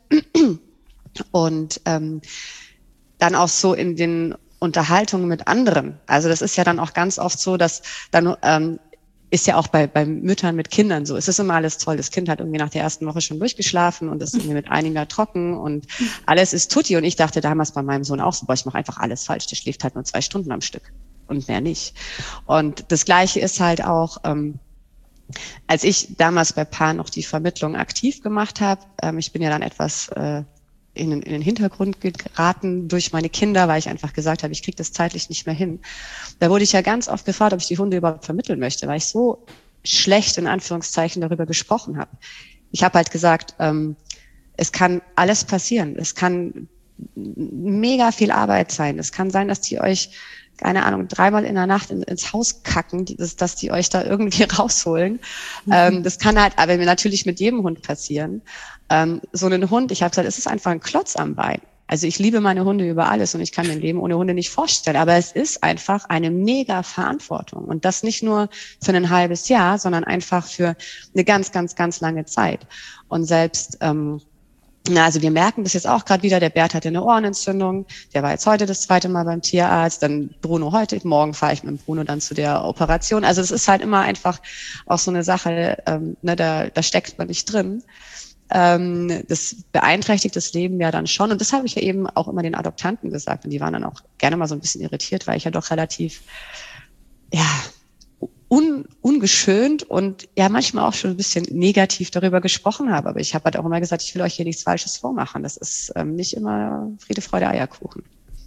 Und ähm, dann auch so in den Unterhaltungen mit anderen. Also das ist ja dann auch ganz oft so, dass dann ähm, ist ja auch bei, bei Müttern mit Kindern so. Es ist immer alles toll. Das Kind hat irgendwie nach der ersten Woche schon durchgeschlafen und ist irgendwie mit einigen da trocken und alles ist tutti. Und ich dachte damals bei meinem Sohn auch so, boah, ich mache einfach alles falsch. Der schläft halt nur zwei Stunden am Stück und mehr nicht. Und das Gleiche ist halt auch, ähm, als ich damals bei Paar noch die Vermittlung aktiv gemacht habe, ähm, ich bin ja dann etwas äh, in den, in den Hintergrund geraten durch meine Kinder, weil ich einfach gesagt habe, ich kriege das zeitlich nicht mehr hin. Da wurde ich ja ganz oft gefragt, ob ich die Hunde überhaupt vermitteln möchte, weil ich so schlecht in Anführungszeichen darüber gesprochen habe. Ich habe halt gesagt, ähm, es kann alles passieren. Es kann mega viel Arbeit sein. Es kann sein, dass die euch, keine Ahnung, dreimal in der Nacht in, ins Haus kacken, die, dass, dass die euch da irgendwie rausholen. Mhm. Ähm, das kann halt aber natürlich mit jedem Hund passieren. Ähm, so einen Hund, ich habe gesagt, es ist einfach ein Klotz am Bein. Also ich liebe meine Hunde über alles und ich kann mir ein Leben ohne Hunde nicht vorstellen. Aber es ist einfach eine mega Verantwortung. Und das nicht nur für ein halbes Jahr, sondern einfach für eine ganz, ganz, ganz lange Zeit. Und selbst, ähm, na, also wir merken das jetzt auch gerade wieder, der Bert hatte eine Ohrenentzündung, der war jetzt heute das zweite Mal beim Tierarzt, dann Bruno heute, morgen fahre ich mit dem Bruno dann zu der Operation. Also es ist halt immer einfach auch so eine Sache, ähm, ne, da, da steckt man nicht drin. Ähm, das beeinträchtigt das Leben ja dann schon. Und das habe ich ja eben auch immer den Adoptanten gesagt. Und die waren dann auch gerne mal so ein bisschen irritiert, weil ich ja doch relativ, ja, un, ungeschönt und ja manchmal auch schon ein bisschen negativ darüber gesprochen habe. Aber ich habe halt auch immer gesagt, ich will euch hier nichts Falsches vormachen. Das ist ähm, nicht immer Friede, Freude, Eierkuchen.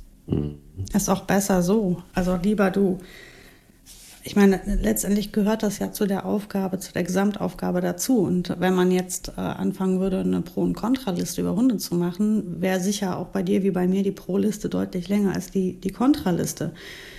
Ist auch besser so. Also lieber du. Ich meine, letztendlich gehört das ja zu der Aufgabe, zu der Gesamtaufgabe dazu. Und wenn man jetzt äh, anfangen würde, eine Pro- und Kontraliste über Hunde zu machen, wäre sicher auch bei dir wie bei mir die Pro-Liste deutlich länger als die, die Kontraliste.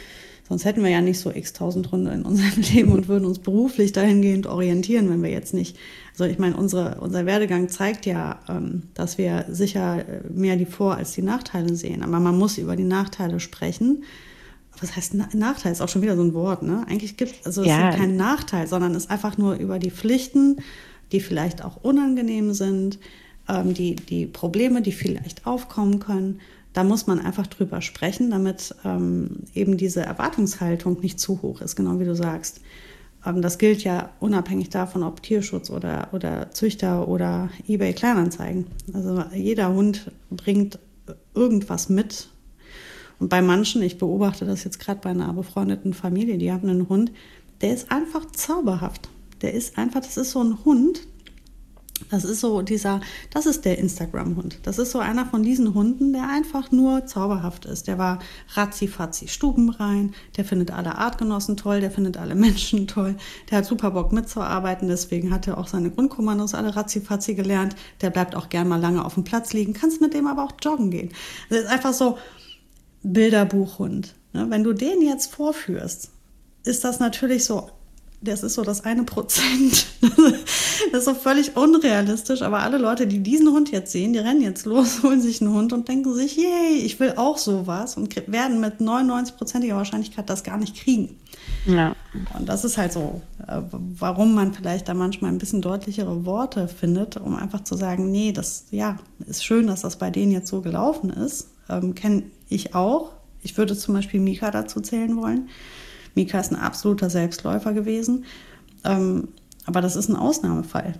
Sonst hätten wir ja nicht so x tausend Hunde in unserem Leben und würden uns beruflich dahingehend orientieren, wenn wir jetzt nicht, also ich meine, unsere, unser Werdegang zeigt ja, ähm, dass wir sicher mehr die Vor- als die Nachteile sehen. Aber man muss über die Nachteile sprechen. Was heißt Na- Nachteil? Ist auch schon wieder so ein Wort, ne? Eigentlich gibt also es Ja. ist kein Nachteil, sondern es ist einfach nur über die Pflichten, die vielleicht auch unangenehm sind, ähm, die, die Probleme, die vielleicht aufkommen können. Da muss man einfach drüber sprechen, damit ähm, eben diese Erwartungshaltung nicht zu hoch ist, genau wie du sagst. Ähm, das gilt ja unabhängig davon, ob Tierschutz oder, oder Züchter oder eBay Kleinanzeigen. Also jeder Hund bringt irgendwas mit. Und bei manchen, ich beobachte das jetzt gerade bei einer befreundeten Familie, die haben einen Hund, der ist einfach zauberhaft. Der ist einfach, das ist so ein Hund, das ist so dieser, das ist der Instagram-Hund. Das ist so einer von diesen Hunden, der einfach nur zauberhaft ist. Der war ratzi-fatzi stubenrein, der findet alle Artgenossen toll, der findet alle Menschen toll, der hat super Bock mitzuarbeiten, deswegen hat er auch seine Grundkommandos alle ratzi-fatzi gelernt. Der bleibt auch gern mal lange auf dem Platz liegen, kannst mit dem aber auch joggen gehen. Das ist einfach so Bilderbuchhund. Wenn du den jetzt vorführst, ist das natürlich so, das ist so das eine Prozent. Das ist so völlig unrealistisch, aber alle Leute, die diesen Hund jetzt sehen, die rennen jetzt los, holen sich einen Hund und denken sich, yay, ich will auch sowas und werden mit neunundneunzig-prozentiger Wahrscheinlichkeit das gar nicht kriegen. Ja. Und das ist halt so, warum man vielleicht da manchmal ein bisschen deutlichere Worte findet, um einfach zu sagen, nee, das, ja, ist schön, dass das bei denen jetzt so gelaufen ist. Ähm, kenne ich auch. Ich würde zum Beispiel Mika dazu zählen wollen. Mika ist ein absoluter Selbstläufer gewesen. Ähm, aber das ist ein Ausnahmefall.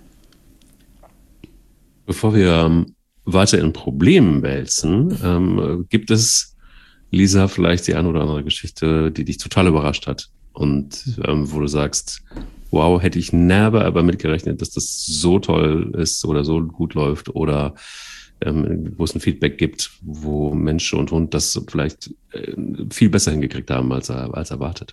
Bevor wir ähm, weiter in Problemen wälzen, ähm, gibt es, Lisa, vielleicht die eine oder andere Geschichte, die dich total überrascht hat und ähm, wo du sagst, wow, hätte ich never aber mitgerechnet, dass das so toll ist oder so gut läuft oder ähm, wo es ein Feedback gibt, wo Mensch und Hund das vielleicht äh, viel besser hingekriegt haben als, als erwartet.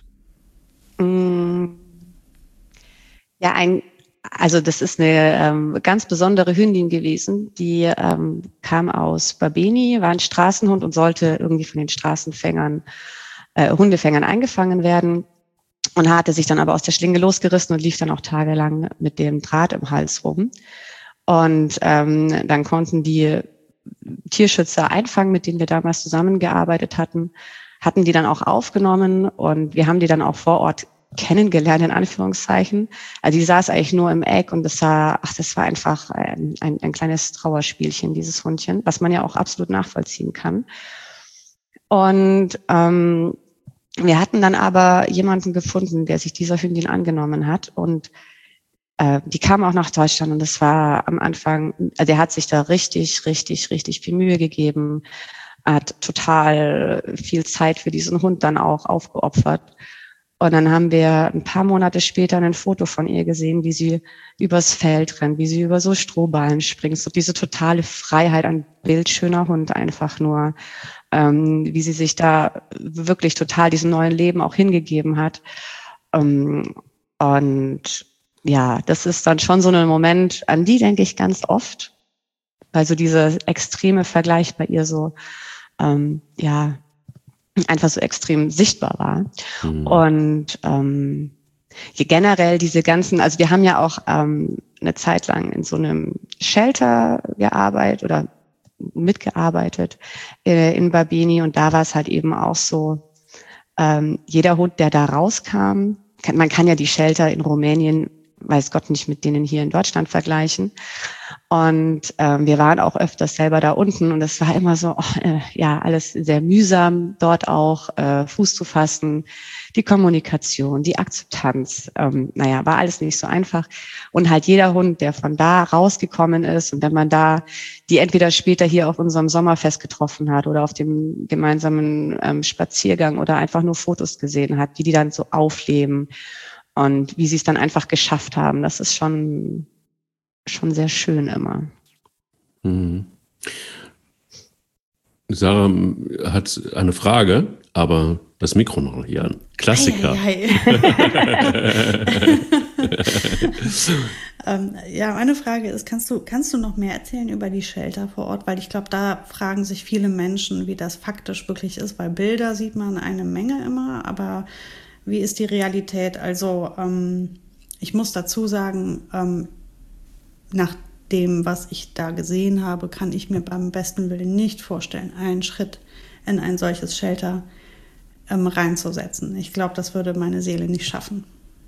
Ja, ein, also das ist eine ähm, ganz besondere Hündin gewesen, die ähm, kam aus Babeni, war ein Straßenhund und sollte irgendwie von den Straßenfängern, äh, Hundefängern eingefangen werden und hatte sich dann aber aus der Schlinge losgerissen und lief dann auch tagelang mit dem Draht im Hals rum. Und ähm, dann konnten die Tierschützer einfangen, mit denen wir damals zusammengearbeitet hatten, hatten die dann auch aufgenommen und wir haben die dann auch vor Ort kennengelernt, in Anführungszeichen. Also die saß eigentlich nur im Eck und das war, ach, das war einfach ein, ein, ein kleines Trauerspielchen, dieses Hundchen, was man ja auch absolut nachvollziehen kann. Und ähm, wir hatten dann aber jemanden gefunden, der sich dieser Hündin angenommen hat und äh, die kam auch nach Deutschland und das war am Anfang, also der hat sich da richtig, richtig, richtig viel Mühe gegeben, hat total viel Zeit für diesen Hund dann auch aufgeopfert. Und dann haben wir ein paar Monate später ein Foto von ihr gesehen, wie sie übers Feld rennt, wie sie über so Strohballen springt. So diese totale Freiheit, ein bildschöner Hund einfach nur, ähm, wie sie sich da wirklich total diesem neuen Leben auch hingegeben hat. Ähm, und ja, das ist dann schon so ein Moment, an die denke ich ganz oft, weil so dieser extreme Vergleich bei ihr so, ähm, ja, einfach so extrem sichtbar war. Mhm. Und ähm, generell diese ganzen, also wir haben ja auch ähm, eine Zeit lang in so einem Shelter gearbeitet oder mitgearbeitet äh, in Babeni und da war es halt eben auch so, ähm, jeder Hund, der da rauskam, kann, man kann ja die Shelter in Rumänien, weiß Gott, nicht mit denen hier in Deutschland vergleichen. Und ähm, wir waren auch öfters selber da unten und es war immer so, oh, äh, ja, alles sehr mühsam, dort auch äh, Fuß zu fassen, die Kommunikation, die Akzeptanz, ähm, naja, war alles nicht so einfach. Und halt jeder Hund, der von da rausgekommen ist und wenn man da die entweder später hier auf unserem Sommerfest getroffen hat oder auf dem gemeinsamen ähm, Spaziergang oder einfach nur Fotos gesehen hat, wie die dann so aufleben und wie sie es dann einfach geschafft haben, das ist schon schon sehr schön immer. Mhm. Sarah hat eine Frage, aber das Mikro noch hier an. Klassiker. Ei, ei, ei. Ähm, ja, meine Frage ist, kannst du, kannst du noch mehr erzählen über die Shelter vor Ort? Weil ich glaube, da fragen sich viele Menschen, wie das faktisch wirklich ist, weil Bilder sieht man eine Menge immer, aber wie ist die Realität? Also ähm, ich muss dazu sagen, ähm, nach dem, was ich da gesehen habe, kann ich mir beim besten Willen nicht vorstellen, einen Schritt in ein solches Shelter ähm, reinzusetzen. Ich glaube, das würde meine Seele nicht schaffen.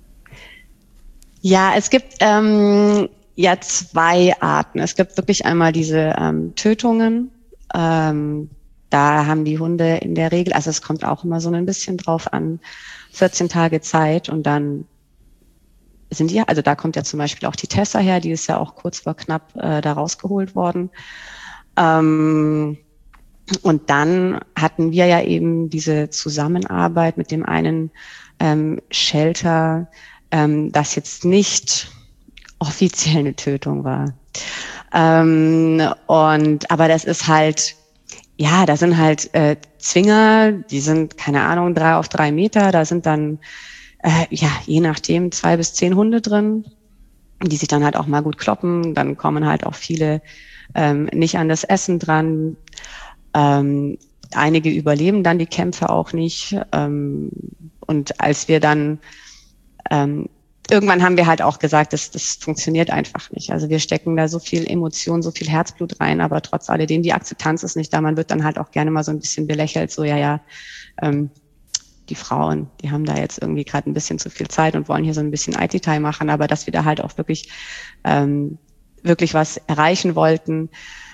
Ja, es gibt ähm, ja zwei Arten. Es gibt wirklich einmal diese ähm, Tötungen. Ähm, da haben die Hunde in der Regel, also es kommt auch immer so ein bisschen drauf an, vierzehn Tage Zeit und dann sind die, also da kommt ja zum Beispiel auch die Tessa her, die ist ja auch kurz vor knapp äh, da rausgeholt worden. Ähm, und dann hatten wir ja eben diese Zusammenarbeit mit dem einen ähm, Shelter, ähm, das jetzt nicht offiziell eine Tötung war. Ähm, und aber das ist halt, ja, da sind halt äh, Zwinger, die sind, keine Ahnung, drei auf drei Meter, da sind dann Äh, ja, je nachdem zwei bis zehn Hunde drin, die sich dann halt auch mal gut kloppen. Dann kommen halt auch viele ähm, nicht an das Essen dran. Ähm, einige überleben dann die Kämpfe auch nicht. Ähm, und als wir dann ähm, irgendwann haben wir halt auch gesagt, das, das funktioniert einfach nicht. Also wir stecken da so viel Emotion, so viel Herzblut rein, aber trotz alledem, die Akzeptanz ist nicht da. Man wird dann halt auch gerne mal so ein bisschen belächelt, so ja, ja, ähm, die Frauen, die haben da jetzt irgendwie gerade ein bisschen zu viel Zeit und wollen hier so ein bisschen I T-Time machen, aber dass wir da halt auch wirklich, ähm, wirklich was erreichen wollten,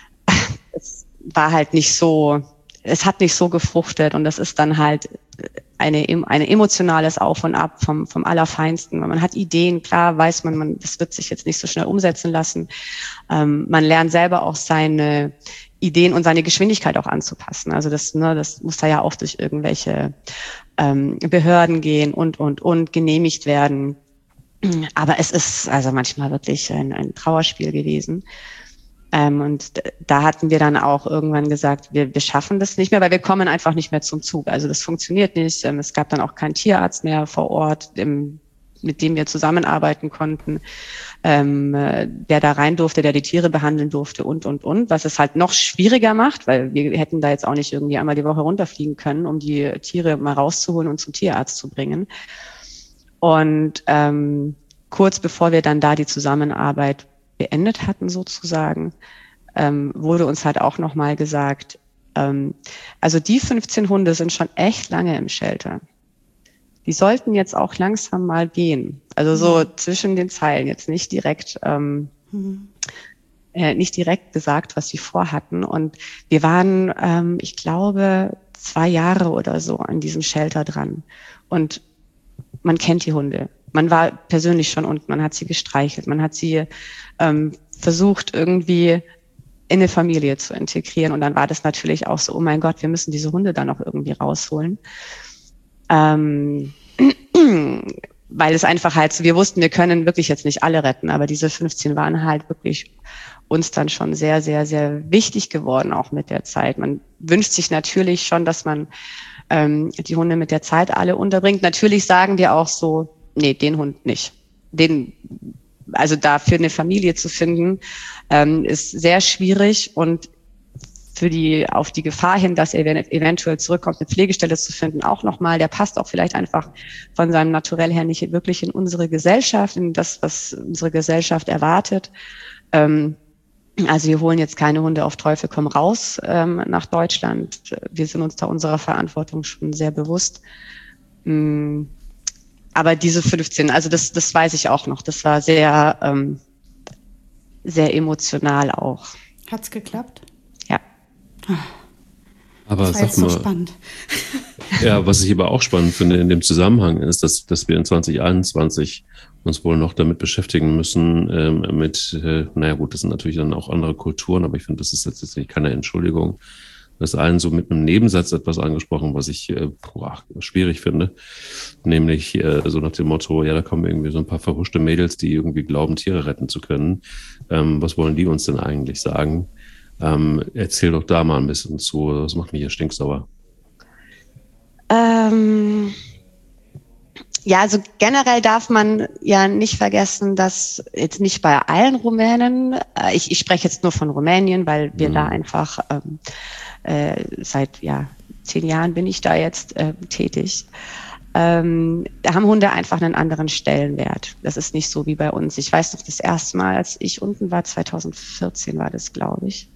es war halt nicht so, es hat nicht so gefruchtet und das ist dann halt eine, eine emotionales Auf und Ab vom, vom Allerfeinsten. Man hat Ideen, klar weiß man, man, das wird sich jetzt nicht so schnell umsetzen lassen. Ähm, man lernt selber auch seine Ideen und seine Geschwindigkeit auch anzupassen. Also das, ne, das muss da ja auch durch irgendwelche ähm, Behörden gehen und, und, und genehmigt werden. Aber es ist also manchmal wirklich ein, ein Trauerspiel gewesen. Ähm, und da hatten wir dann auch irgendwann gesagt, wir, wir schaffen das nicht mehr, weil wir kommen einfach nicht mehr zum Zug. Also das funktioniert nicht. Ähm, es gab dann auch keinen Tierarzt mehr vor Ort, im, mit dem wir zusammenarbeiten konnten, ähm, der da rein durfte, der die Tiere behandeln durfte und, und, und. Was es halt noch schwieriger macht, weil wir hätten da jetzt auch nicht irgendwie einmal die Woche runterfliegen können, um die Tiere mal rauszuholen und zum Tierarzt zu bringen. Und ähm, kurz bevor wir dann da die Zusammenarbeit beendet hatten sozusagen, ähm, wurde uns halt auch nochmal gesagt, ähm, also die fünfzehn Hunde sind schon echt lange im Shelter. Die sollten jetzt auch langsam mal gehen. Also so mhm. zwischen den Zeilen, jetzt nicht direkt, ähm, mhm. äh, nicht direkt gesagt, was sie vorhatten. Und wir waren, ähm, ich glaube, zwei Jahre oder so an diesem Shelter dran. Und man kennt die Hunde. Man war persönlich schon unten, man hat sie gestreichelt, man hat sie ähm, versucht, irgendwie in eine Familie zu integrieren. Und dann war das natürlich auch so, oh mein Gott, wir müssen diese Hunde da noch irgendwie rausholen. Ähm, weil es einfach halt so, wir wussten, wir können wirklich jetzt nicht alle retten, aber diese fünfzehn waren halt wirklich uns dann schon sehr, sehr, sehr wichtig geworden, auch mit der Zeit. Man wünscht sich natürlich schon, dass man ähm, die Hunde mit der Zeit alle unterbringt. Natürlich sagen wir auch so, nee, den Hund nicht. Den, also da für eine Familie zu finden, ähm, ist sehr schwierig und für die, auf die Gefahr hin, dass er eventuell zurückkommt, eine Pflegestelle zu finden, auch nochmal, der passt auch vielleicht einfach von seinem Naturell her nicht wirklich in unsere Gesellschaft, in das, was unsere Gesellschaft erwartet. Ähm, also wir holen jetzt keine Hunde auf Teufel komm raus ähm, nach Deutschland. Wir sind uns da unserer Verantwortung schon sehr bewusst. Ähm, aber diese fünfzehn, also das, das weiß ich auch noch, das war sehr, ähm, sehr emotional auch. Hat's geklappt? Ja. Aber das war sag jetzt mal, so spannend. Ja, was ich aber auch spannend finde in dem Zusammenhang ist, dass, dass wir in zwanzig einundzwanzig uns wohl noch damit beschäftigen müssen, ähm, mit, äh, naja gut, das sind natürlich dann auch andere Kulturen, aber ich finde, das ist jetzt letztendlich keine Entschuldigung. Das ist allen so mit einem Nebensatz etwas angesprochen, was ich äh, boah, schwierig finde, nämlich äh, so nach dem Motto, ja, da kommen irgendwie so ein paar verhuschte Mädels, die irgendwie glauben, Tiere retten zu können. Ähm, was wollen die uns denn eigentlich sagen? Ähm, erzähl doch da mal ein bisschen zu, das macht mich hier stinksauer. Ähm, Ja, also generell darf man ja nicht vergessen, dass jetzt nicht bei allen Rumänen, äh, ich, ich spreche jetzt nur von Rumänien, weil wir mhm. da einfach ähm, äh, seit ja zehn Jahren bin ich da jetzt äh, tätig. Ähm, da haben Hunde einfach einen anderen Stellenwert. Das ist nicht so wie bei uns. Ich weiß noch, das erste Mal, als ich unten war, zwanzig vierzehn war das, glaube ich,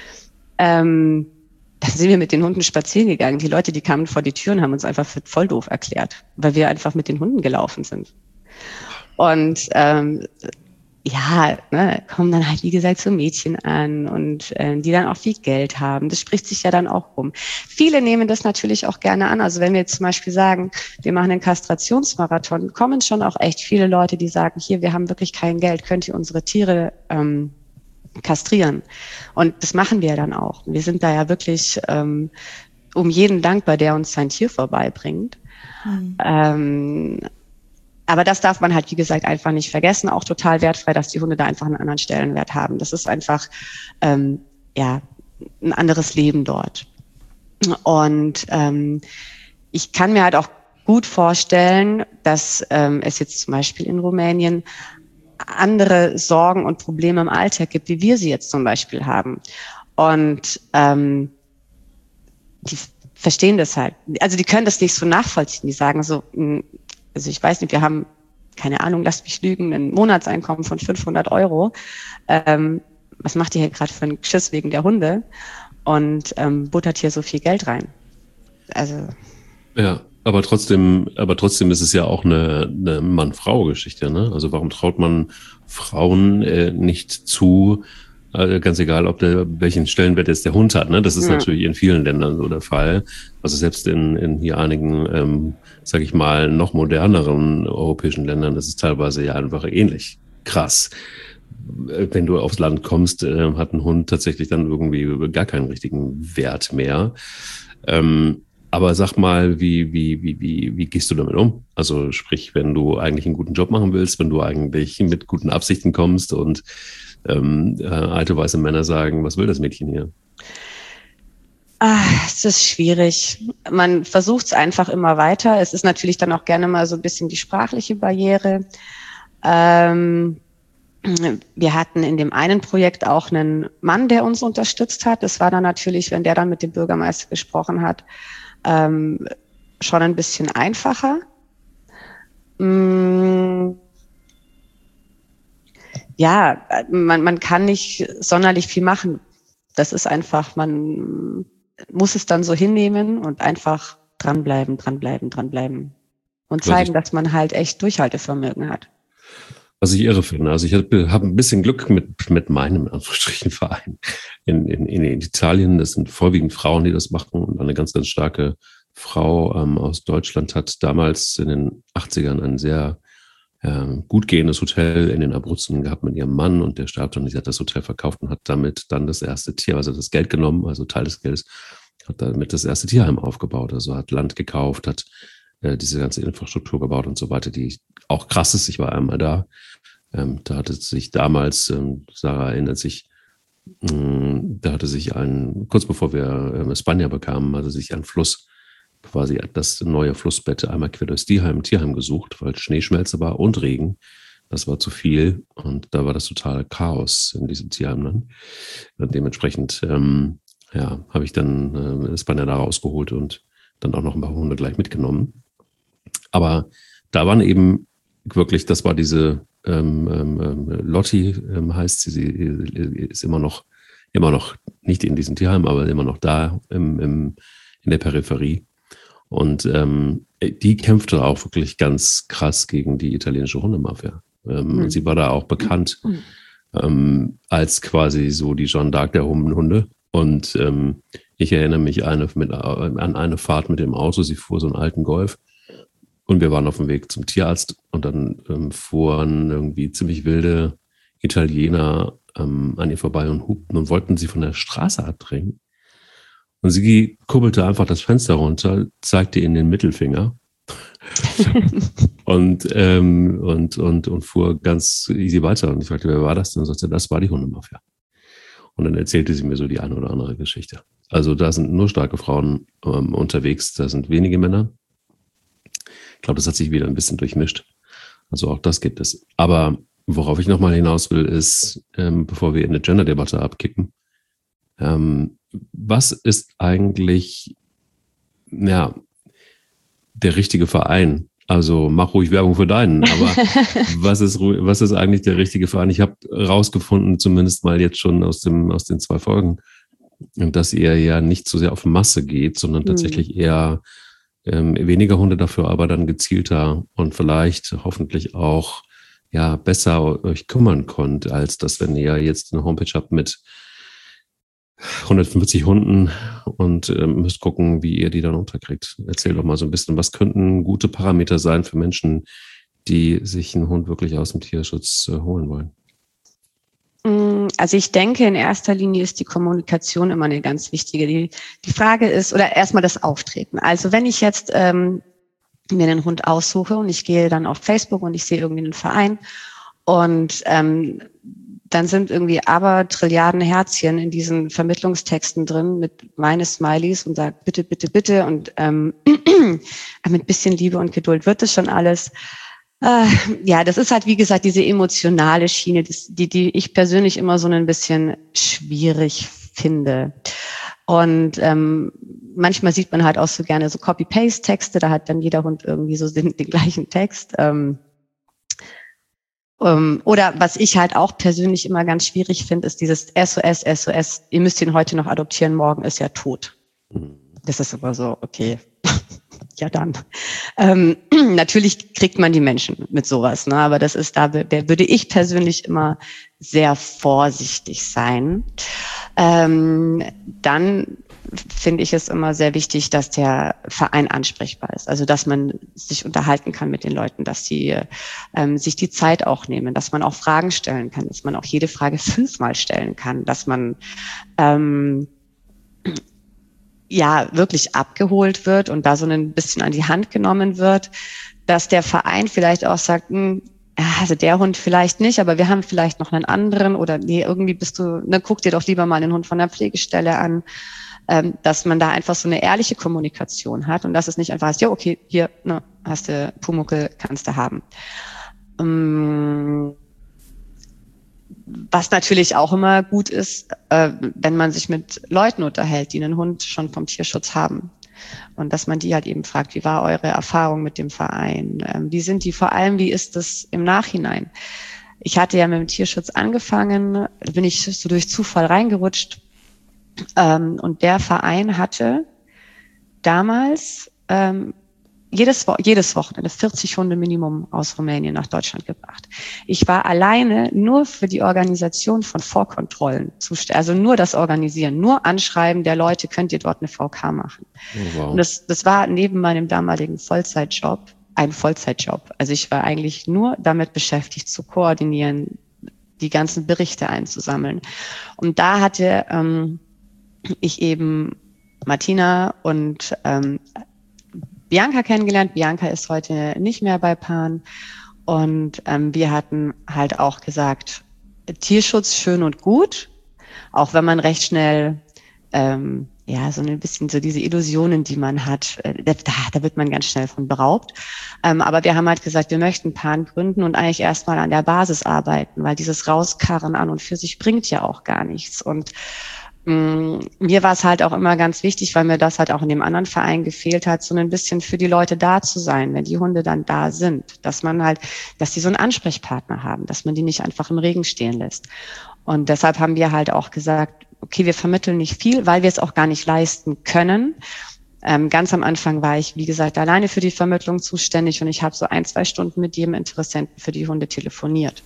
ähm, da sind wir mit den Hunden spazieren gegangen. Die Leute, die kamen vor die Tür und haben uns einfach für voll doof erklärt, weil wir einfach mit den Hunden gelaufen sind. Und ähm, ja, ne, kommen dann halt, wie gesagt, so Mädchen an und äh, die dann auch viel Geld haben. Das spricht sich ja dann auch rum. Viele nehmen das natürlich auch gerne an. Also wenn wir jetzt zum Beispiel sagen, wir machen einen Kastrationsmarathon, kommen schon auch echt viele Leute, die sagen, hier, wir haben wirklich kein Geld, könnt ihr unsere Tiere ähm, kastrieren. Und das machen wir dann auch. Wir sind da ja wirklich ähm, um jeden dankbar, der uns sein Tier vorbeibringt. Mhm. Ähm, aber das darf man halt, wie gesagt, einfach nicht vergessen. Auch total wertfrei, dass die Hunde da einfach einen anderen Stellenwert haben. Das ist einfach ähm, ja ein anderes Leben dort. Und ähm, ich kann mir halt auch gut vorstellen, dass ähm, es jetzt zum Beispiel in Rumänien andere Sorgen und Probleme im Alltag gibt, wie wir sie jetzt zum Beispiel haben. Und ähm, die verstehen das halt. Also die können das nicht so nachvollziehen. Die sagen so, also ich weiß nicht, wir haben, keine Ahnung, lasst mich lügen, ein Monatseinkommen von fünfhundert Euro. Ähm, was macht ihr hier gerade für einen Schiss wegen der Hunde? Und ähm, buttert hier so viel Geld rein. Also ja. Aber trotzdem, aber trotzdem ist es ja auch eine, eine Mann-Frau-Geschichte, ne? Also warum traut man Frauen äh, nicht zu, äh, ganz egal, ob der welchen Stellenwert jetzt der Hund hat, ne? Das ist ja. natürlich in vielen Ländern so der Fall. Also selbst in, in hier einigen, ähm, sage ich mal, noch moderneren europäischen Ländern ist es teilweise ja einfach ähnlich krass. Wenn du aufs Land kommst, äh, hat ein Hund tatsächlich dann irgendwie gar keinen richtigen Wert mehr. Ähm, Aber sag mal, wie, wie, wie, wie, wie gehst du damit um? Also sprich, wenn du eigentlich einen guten Job machen willst, wenn du eigentlich mit guten Absichten kommst und ähm, äh, alte weiße Männer sagen, was will das Mädchen hier? Ah, es ist schwierig. Man versucht es einfach immer weiter. Es ist natürlich dann auch gerne mal so ein bisschen die sprachliche Barriere. Ähm, wir hatten in dem einen Projekt auch einen Mann, der uns unterstützt hat. Das war dann natürlich, wenn der dann mit dem Bürgermeister gesprochen hat, Ähm, schon ein bisschen einfacher. Mm, ja, man, man kann nicht sonderlich viel machen. Das ist einfach, man muss es dann so hinnehmen und einfach dranbleiben, dranbleiben, dranbleiben. Und zeigen, dass man halt echt Durchhaltevermögen hat. Was ich irre finde. Also ich habe hab ein bisschen Glück mit, mit meinem Anführungsstrichen Verein in, in, in Italien. Das sind vorwiegend Frauen, die das machen. Und eine ganz, ganz starke Frau ähm, aus Deutschland hat damals in den achtzigern ein sehr ähm, gut gehendes Hotel in den Abruzzen gehabt mit ihrem Mann und der starb und sie hat das Hotel verkauft und hat damit dann das erste Tier, also das Geld genommen, also Teil des Geldes, hat damit das erste Tierheim aufgebaut. Also hat Land gekauft, hat äh, diese ganze Infrastruktur gebaut und so weiter, die auch krass ist. Ich war einmal da. Ähm, da hatte sich damals, ähm, Sarah erinnert sich, mh, da hatte sich ein, kurz bevor wir ähm, Spanier bekamen, hatte sich ein Fluss, quasi das neue Flussbett einmal quer durchs Tierheim, Tierheim gesucht, weil Schneeschmelze war und Regen. Das war zu viel und da war das totale Chaos in diesem Tierheim dann. Und dementsprechend ähm, ja, habe ich dann äh, Spanier da rausgeholt und dann auch noch ein paar Hunde gleich mitgenommen. Aber da waren eben wirklich, das war diese ähm, ähm, Lotti ähm, heißt sie, sie ist immer noch, immer noch nicht in diesem Tierheim, aber immer noch da im, im, in der Peripherie. Und ähm, die kämpfte auch wirklich ganz krass gegen die italienische Hundemafia. Ähm, mhm. Und sie war da auch bekannt mhm. ähm, als quasi so die Jeanne d'Arc der Hunde. Und ähm, ich erinnere mich eine, mit, an eine Fahrt mit dem Auto. Sie fuhr so einen alten Golf. Und wir waren auf dem Weg zum Tierarzt. Und dann ähm, fuhren irgendwie ziemlich wilde Italiener ähm, an ihr vorbei und hupten und wollten sie von der Straße abdrängen. Und sie kurbelte einfach das Fenster runter, zeigte ihnen den Mittelfinger und, ähm, und, und, und fuhr ganz easy weiter. Und ich fragte, wer war das denn? Und sagte, das war die Hundemafia. Und dann erzählte sie mir so die eine oder andere Geschichte. Also da sind nur starke Frauen ähm, unterwegs, da sind wenige Männer. Ich glaube, das hat sich wieder ein bisschen durchmischt. Also auch das gibt es. Aber worauf ich nochmal hinaus will, ist, ähm, bevor wir in eine Gender-Debatte abkippen, ähm, was ist eigentlich ja, der richtige Verein? Also mach ruhig Werbung für deinen, aber was ist, was ist eigentlich der richtige Verein? Ich habe rausgefunden, zumindest mal jetzt schon aus, dem, aus den zwei Folgen, dass ihr ja nicht so sehr auf Masse geht, sondern tatsächlich eher ähm, weniger Hunde dafür, aber dann gezielter und vielleicht hoffentlich auch ja besser euch kümmern könnt, als das, wenn ihr jetzt eine Homepage habt mit hundertfünfzig Hunden und ähm, müsst gucken, wie ihr die dann unterkriegt. Erzähl doch mal so ein bisschen, was könnten gute Parameter sein für Menschen, die sich einen Hund wirklich aus dem Tierschutz äh, holen wollen? Also ich denke, in erster Linie ist die Kommunikation immer eine ganz wichtige. Die, die Frage ist, oder erstmal das Auftreten. Also wenn ich jetzt ähm, mir einen Hund aussuche und ich gehe dann auf Facebook und ich sehe irgendwie einen Verein und ähm, dann sind irgendwie aber Trilliarden Herzchen in diesen Vermittlungstexten drin mit meine Smileys und sagt bitte, bitte, bitte und ähm, mit bisschen Liebe und Geduld wird das schon alles. Äh, ja, das ist halt, wie gesagt, diese emotionale Schiene, die, die ich persönlich immer so ein bisschen schwierig finde. Und ähm, manchmal sieht man halt auch so gerne so Copy-Paste-Texte, da hat dann jeder Hund irgendwie so den, den gleichen Text. Ähm, Um, oder was ich halt auch persönlich immer ganz schwierig finde, ist dieses S O S, S O S, ihr müsst ihn heute noch adoptieren, morgen ist er tot. Das ist aber so, okay, ja dann. Ähm, natürlich kriegt man die Menschen mit sowas, ne? Aber das ist, da der würde ich persönlich immer sehr vorsichtig sein. Ähm, dann finde ich es immer sehr wichtig, dass der Verein ansprechbar ist. Also, dass man sich unterhalten kann mit den Leuten, dass sie ähm, sich die Zeit auch nehmen, dass man auch Fragen stellen kann, dass man auch jede Frage fünfmal stellen kann, dass man ähm, ja wirklich abgeholt wird und da so ein bisschen an die Hand genommen wird, dass der Verein vielleicht auch sagt, mh, also der Hund vielleicht nicht, aber wir haben vielleicht noch einen anderen oder nee, irgendwie bist du, ne, guck dir doch lieber mal den Hund von der Pflegestelle an. Dass man da einfach so eine ehrliche Kommunikation hat und dass es nicht einfach ist, ja, okay, hier, ne, hast du Pumuckl, kannst du haben. Was natürlich auch immer gut ist, wenn man sich mit Leuten unterhält, die einen Hund schon vom Tierschutz haben. Und dass man die halt eben fragt, wie war eure Erfahrung mit dem Verein? Wie sind die, vor allem, wie ist das im Nachhinein? Ich hatte ja mit dem Tierschutz angefangen, bin ich so durch Zufall reingerutscht. Ähm, und der Verein hatte damals ähm, jedes, jedes Wochenende vierzig Hunde Minimum aus Rumänien nach Deutschland gebracht. Ich war alleine nur für die Organisation von Vorkontrollen zuständig, also nur das Organisieren, nur Anschreiben der Leute, könnt ihr dort eine V K machen. Oh, wow. Und das, das war neben meinem damaligen Vollzeitjob ein Vollzeitjob. Also ich war eigentlich nur damit beschäftigt, zu koordinieren, die ganzen Berichte einzusammeln. Und da hatte ähm, ich eben Martina und ähm, Bianca kennengelernt. Bianca ist heute nicht mehr bei Pan. Und ähm, wir hatten halt auch gesagt, Tierschutz schön und gut, auch wenn man recht schnell, ähm, ja, so ein bisschen so diese Illusionen, die man hat, äh, da, da wird man ganz schnell von beraubt. Ähm, aber wir haben halt gesagt, wir möchten Pan gründen und eigentlich erstmal an der Basis arbeiten, weil dieses Rauskarren an und für sich bringt ja auch gar nichts. Und mir war es halt auch immer ganz wichtig, weil mir das halt auch in dem anderen Verein gefehlt hat, so ein bisschen für die Leute da zu sein, wenn die Hunde dann da sind, dass man halt, dass die so einen Ansprechpartner haben, dass man die nicht einfach im Regen stehen lässt. Und deshalb haben wir halt auch gesagt, okay, wir vermitteln nicht viel, weil wir es auch gar nicht leisten können. Ähm, ganz am Anfang war ich, wie gesagt, alleine für die Vermittlung zuständig und ich habe so ein, zwei Stunden mit jedem Interessenten für die Hunde telefoniert.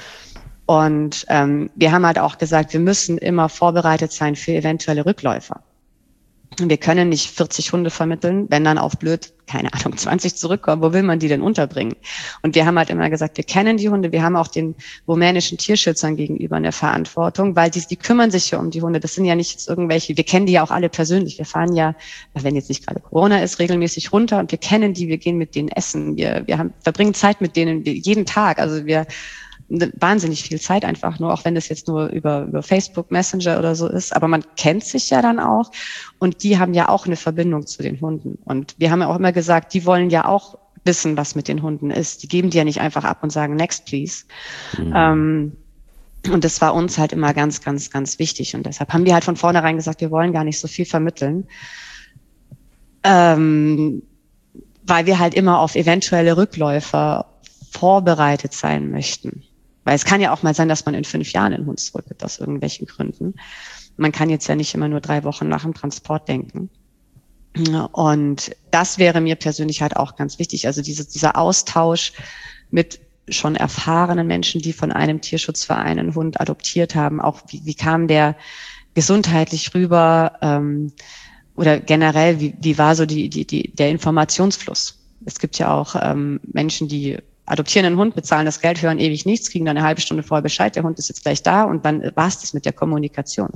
Und ähm, wir haben halt auch gesagt, wir müssen immer vorbereitet sein für eventuelle Rückläufer. Wir können nicht vierzig Hunde vermitteln, wenn dann auf blöd, keine Ahnung, zwanzig zurückkommen. Wo will man die denn unterbringen? Und wir haben halt immer gesagt, wir kennen die Hunde. Wir haben auch den rumänischen Tierschützern gegenüber eine Verantwortung, weil die, die kümmern sich ja um die Hunde. Das sind ja nicht jetzt irgendwelche, wir kennen die ja auch alle persönlich. Wir fahren ja, wenn jetzt nicht gerade Corona ist, regelmäßig runter und wir kennen die, wir gehen mit denen essen. Wir, wir haben, verbringen Zeit mit denen jeden Tag. Also wir wahnsinnig viel Zeit einfach nur, auch wenn das jetzt nur über, über Facebook Messenger oder so ist. Aber man kennt sich ja dann auch und die haben ja auch eine Verbindung zu den Hunden. Und wir haben ja auch immer gesagt, die wollen ja auch wissen, was mit den Hunden ist. Die geben die ja nicht einfach ab und sagen, next please. Mhm. Ähm, und das war uns halt immer ganz, ganz, ganz wichtig. Und deshalb haben wir halt von vornherein gesagt, wir wollen gar nicht so viel vermitteln, ähm, weil wir halt immer auf eventuelle Rückläufer vorbereitet sein möchten. Weil es kann ja auch mal sein, dass man in fünf Jahren einen Hund zurückgibt, aus irgendwelchen Gründen. Man kann jetzt ja nicht immer nur drei Wochen nach dem Transport denken. Und das wäre mir persönlich halt auch ganz wichtig. Also diese, dieser Austausch mit schon erfahrenen Menschen, die von einem Tierschutzverein einen Hund adoptiert haben. Auch wie, wie kam der gesundheitlich rüber, ähm, oder generell, wie, wie war so die, die, die, der Informationsfluss? Es gibt ja auch ähm, Menschen, die adoptieren einen Hund, bezahlen das Geld, hören ewig nichts, kriegen dann eine halbe Stunde vorher Bescheid, der Hund ist jetzt gleich da und dann war es das mit der Kommunikation.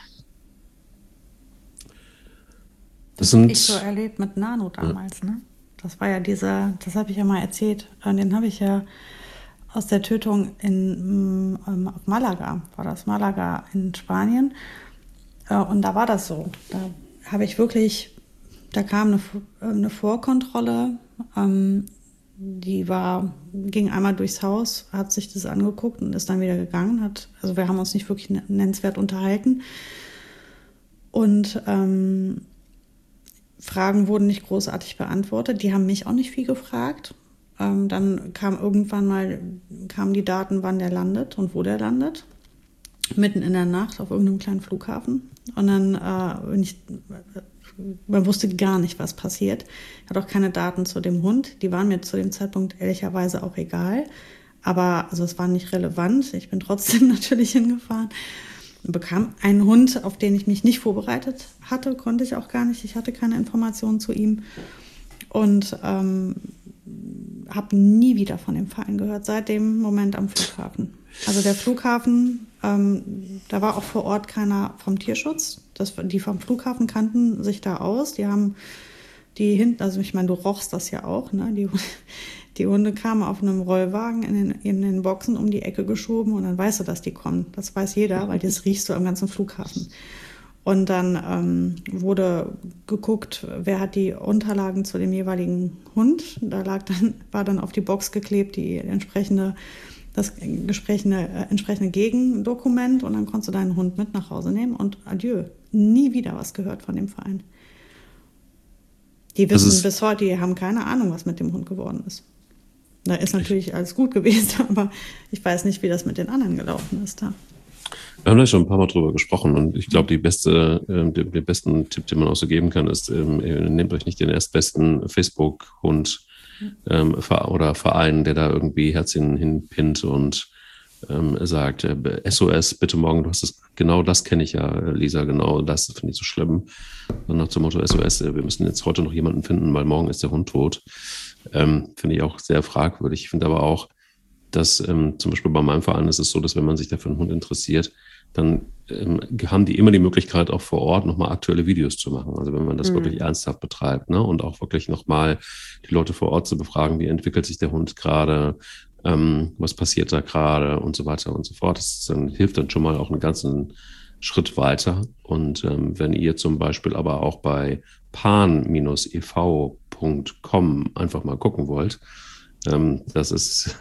Das habe ich so erlebt mit Nano damals, ja. Ne? Das war ja dieser, das habe ich ja mal erzählt, den habe ich ja aus der Tötung in ähm, auf Malaga, war das Malaga in Spanien, äh, und da war das so, da habe ich wirklich, da kam eine, eine Vorkontrolle, ähm, die war, ging einmal durchs Haus, hat sich das angeguckt und ist dann wieder gegangen, hat, also wir haben uns nicht wirklich nennenswert unterhalten und ähm, Fragen wurden nicht großartig beantwortet. Die haben mich auch nicht viel gefragt. Ähm, dann kam irgendwann mal, kamen die Daten, wann der landet und wo der landet. Mitten in der Nacht auf irgendeinem kleinen Flughafen. Und dann, äh, bin ich, man wusste gar nicht, was passiert. Ich hatte auch keine Daten zu dem Hund. Die waren mir zu dem Zeitpunkt ehrlicherweise auch egal. Aber, also es war nicht relevant. Ich bin trotzdem natürlich hingefahren. Bekam einen Hund, auf den ich mich nicht vorbereitet hatte, konnte ich auch gar nicht. Ich hatte keine Informationen zu ihm und ähm, habe nie wieder von dem Verein gehört, seit dem Moment am Flughafen. Also der Flughafen, ähm, da war auch vor Ort keiner vom Tierschutz. Das, die vom Flughafen kannten sich da aus. Die haben die hinten, also ich meine, du rochst das ja auch, ne? Die, die Hunde kamen auf einem Rollwagen in den, in den Boxen um die Ecke geschoben und dann weißt du, dass die kommen. Das weiß jeder, weil das riechst du am ganzen Flughafen. Und dann ähm, wurde geguckt, wer hat die Unterlagen zu dem jeweiligen Hund. Da lag dann, war dann auf die Box geklebt die entsprechende, das entsprechende, äh, entsprechende Gegendokument und dann konntest du deinen Hund mit nach Hause nehmen und adieu. Nie wieder was gehört von dem Verein. Die wissen bis heute, die haben keine Ahnung, was mit dem Hund geworden ist. Da ist natürlich alles gut gewesen, aber ich weiß nicht, wie das mit den anderen gelaufen ist da. Wir haben da schon ein paar Mal drüber gesprochen und ich glaube, die beste, äh, den, den besten Tipp, den man auch so geben kann, ist, ähm, nehmt euch nicht den erstbesten Facebook-Hund ähm, oder Verein, der da irgendwie Herzchen hinpinnt und ähm, sagt, äh, S O S, bitte morgen, du hast es, genau das kenne ich ja, Lisa, genau das finde ich so schlimm. Und nach dem Motto S O S, wir müssen jetzt heute noch jemanden finden, weil morgen ist der Hund tot. Ähm, finde ich auch sehr fragwürdig. Ich finde aber auch, dass ähm, zum Beispiel bei meinem Verein ist es so, dass wenn man sich dafür einen Hund interessiert, dann ähm, haben die immer die Möglichkeit, auch vor Ort nochmal aktuelle Videos zu machen. Also wenn man das mhm. wirklich ernsthaft betreibt, ne? Und auch wirklich nochmal die Leute vor Ort zu befragen, wie entwickelt sich der Hund gerade, ähm, was passiert da gerade und so weiter und so fort. Das dann, hilft dann schon mal auch einen ganzen Schritt weiter. Und ähm, wenn ihr zum Beispiel aber auch bei pan Bindestrich e v Punkt com einfach mal gucken wollt, ähm, das ist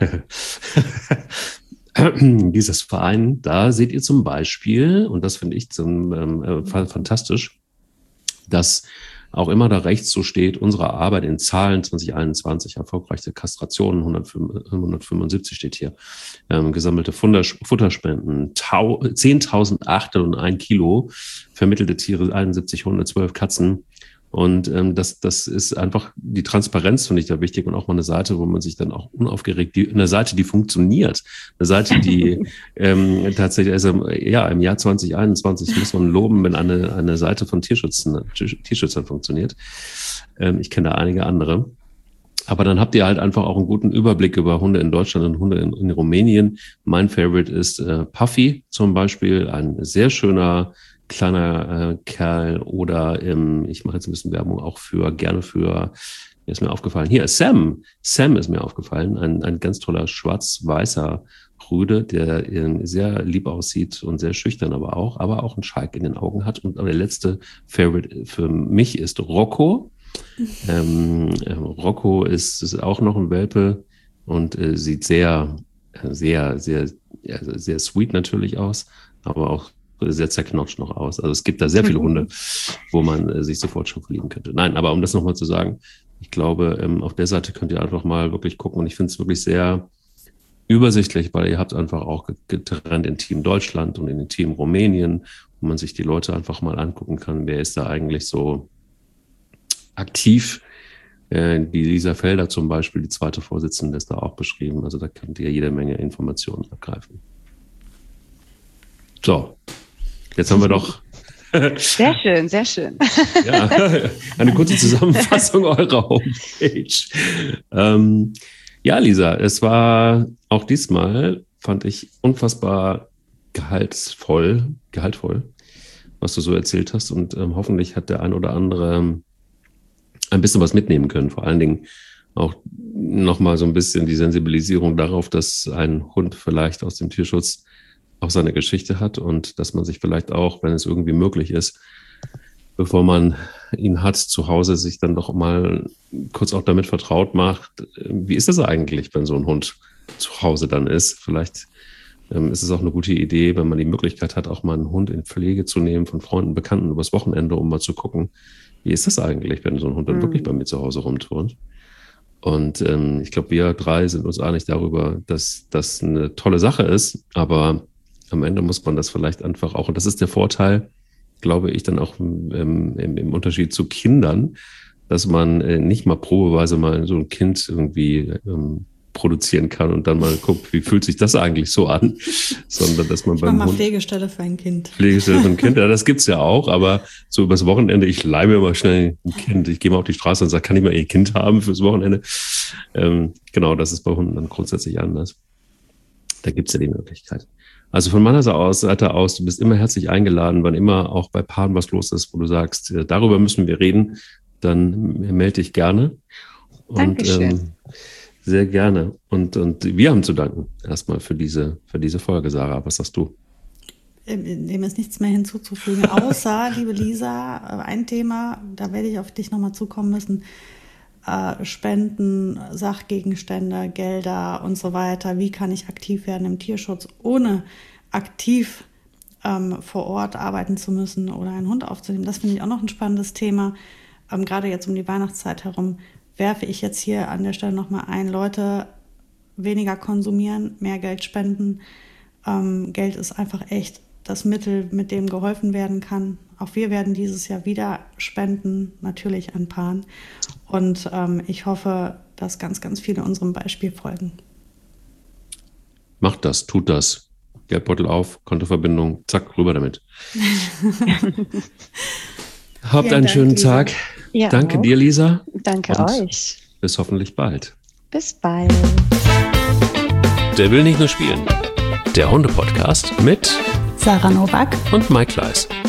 dieses Verein, da seht ihr zum Beispiel, und das finde ich zum ähm, äh, fantastisch, dass auch immer da rechts so steht, unsere Arbeit in Zahlen zwanzig einundzwanzig, erfolgreiche Kastrationen, hundertfünfundsiebzig steht hier, ähm, gesammelte Futter, Futterspenden, zehntausendachthunderteins Kilo, vermittelte Tiere, einundsiebzig Hunde, zwölf Katzen. Und ähm, das, das ist einfach, die Transparenz finde ich da wichtig und auch mal eine Seite, wo man sich dann auch unaufgeregt, die, eine Seite, die funktioniert, eine Seite, die ähm, tatsächlich, also ja, im Jahr zwanzig einundzwanzig muss man loben, wenn eine, eine Seite von Tierschützern, Tierschützern funktioniert. Ähm, ich kenne da einige andere. Aber dann habt ihr halt einfach auch einen guten Überblick über Hunde in Deutschland und Hunde in, in Rumänien. Mein Favorite ist äh, Puffy zum Beispiel, ein sehr schöner kleiner äh, Kerl oder ähm, ich mache jetzt ein bisschen Werbung auch für, gerne für, mir ist mir aufgefallen, hier, Sam, Sam ist mir aufgefallen, ein, ein ganz toller schwarz-weißer Rüde, der äh, sehr lieb aussieht und sehr schüchtern aber auch, aber auch einen Schalk in den Augen hat. Und der letzte Favorite für mich ist Rocco. Ähm, äh, Rocco ist, ist auch noch ein Welpe und äh, sieht sehr, sehr, sehr, ja, sehr sweet natürlich aus, aber auch sehr zerknotscht noch aus. Also es gibt da sehr viele Hunde, wo man äh, sich sofort schon verlieben könnte. Nein, aber um das nochmal zu sagen, ich glaube, ähm, auf der Seite könnt ihr einfach mal wirklich gucken und ich finde es wirklich sehr übersichtlich, weil ihr habt einfach auch getrennt in Team Deutschland und in Team Rumänien, wo man sich die Leute einfach mal angucken kann, wer ist da eigentlich so aktiv. Äh, die Lisa Felder zum Beispiel, die zweite Vorsitzende, ist da auch beschrieben. Also da könnt ihr jede Menge Informationen abgreifen. So, jetzt haben wir doch... Sehr schön, sehr schön. Ja, eine kurze Zusammenfassung eurer Homepage. Ähm, ja, Lisa, es war auch diesmal, fand ich, unfassbar gehaltsvoll, gehaltvoll, was du so erzählt hast. Und ähm, hoffentlich hat der ein oder andere ein bisschen was mitnehmen können. Vor allen Dingen auch nochmal so ein bisschen die Sensibilisierung darauf, dass ein Hund vielleicht aus dem Tierschutz auch seine Geschichte hat und dass man sich vielleicht auch, wenn es irgendwie möglich ist, bevor man ihn hat zu Hause, sich dann doch mal kurz auch damit vertraut macht. Wie ist das eigentlich, wenn so ein Hund zu Hause dann ist? Vielleicht ähm, ist es auch eine gute Idee, wenn man die Möglichkeit hat, auch mal einen Hund in Pflege zu nehmen von Freunden, Bekannten übers Wochenende, um mal zu gucken, wie ist das eigentlich, wenn so ein Hund dann mhm. wirklich bei mir zu Hause rumturnt? Und ähm, ich glaube, wir drei sind uns einig darüber, dass das eine tolle Sache ist, aber am Ende muss man das vielleicht einfach auch, und das ist der Vorteil, glaube ich, dann auch ähm, im, im Unterschied zu Kindern, dass man äh, nicht mal probeweise mal so ein Kind irgendwie ähm, produzieren kann und dann mal guckt, wie fühlt sich das eigentlich so an, sondern dass man ich beim mach mal Hund... Pflegestelle für ein Kind. Pflegestelle für ein Kind, ja, das gibt's ja auch, aber so übers Wochenende, ich leih mir mal schnell ein Kind, ich gehe mal auf die Straße und sage, kann ich mal ihr Kind haben fürs Wochenende? Ähm, genau, das ist bei Hunden dann grundsätzlich anders. Da gibt's ja die Möglichkeit. Also von meiner Seite aus, du bist immer herzlich eingeladen, wann immer auch bei Paaren was los ist, wo du sagst, darüber müssen wir reden, dann melde dich gerne. Und Dankeschön. Ähm, sehr gerne. Und, und wir haben zu danken erstmal für diese, für diese Folge, Sarah. Was sagst du? Dem ist nichts mehr hinzuzufügen, außer, liebe Lisa, ein Thema, da werde ich auf dich nochmal zukommen müssen. Spenden, Sachgegenstände, Gelder und so weiter. Wie kann ich aktiv werden im Tierschutz, ohne aktiv ähm, vor Ort arbeiten zu müssen oder einen Hund aufzunehmen? Das finde ich auch noch ein spannendes Thema. Ähm, gerade jetzt um die Weihnachtszeit herum werfe ich jetzt hier an der Stelle nochmal ein, Leute, weniger konsumieren, mehr Geld spenden. Ähm, Geld ist einfach echt das Mittel, mit dem geholfen werden kann. Auch wir werden dieses Jahr wieder spenden, natürlich an Paaren. Und ähm, ich hoffe, dass ganz, ganz viele unserem Beispiel folgen. Macht das, tut das. Geldbeutel auf, Kontoverbindung, zack, rüber damit. Habt einen Dank, schönen Lisa. Tag. Ja, Danke auch. dir, Lisa. Danke und euch. Bis hoffentlich bald. Bis bald. Der will nicht nur spielen. Der Hunde-Podcast mit Sarah Nowak und Mike Kleiss.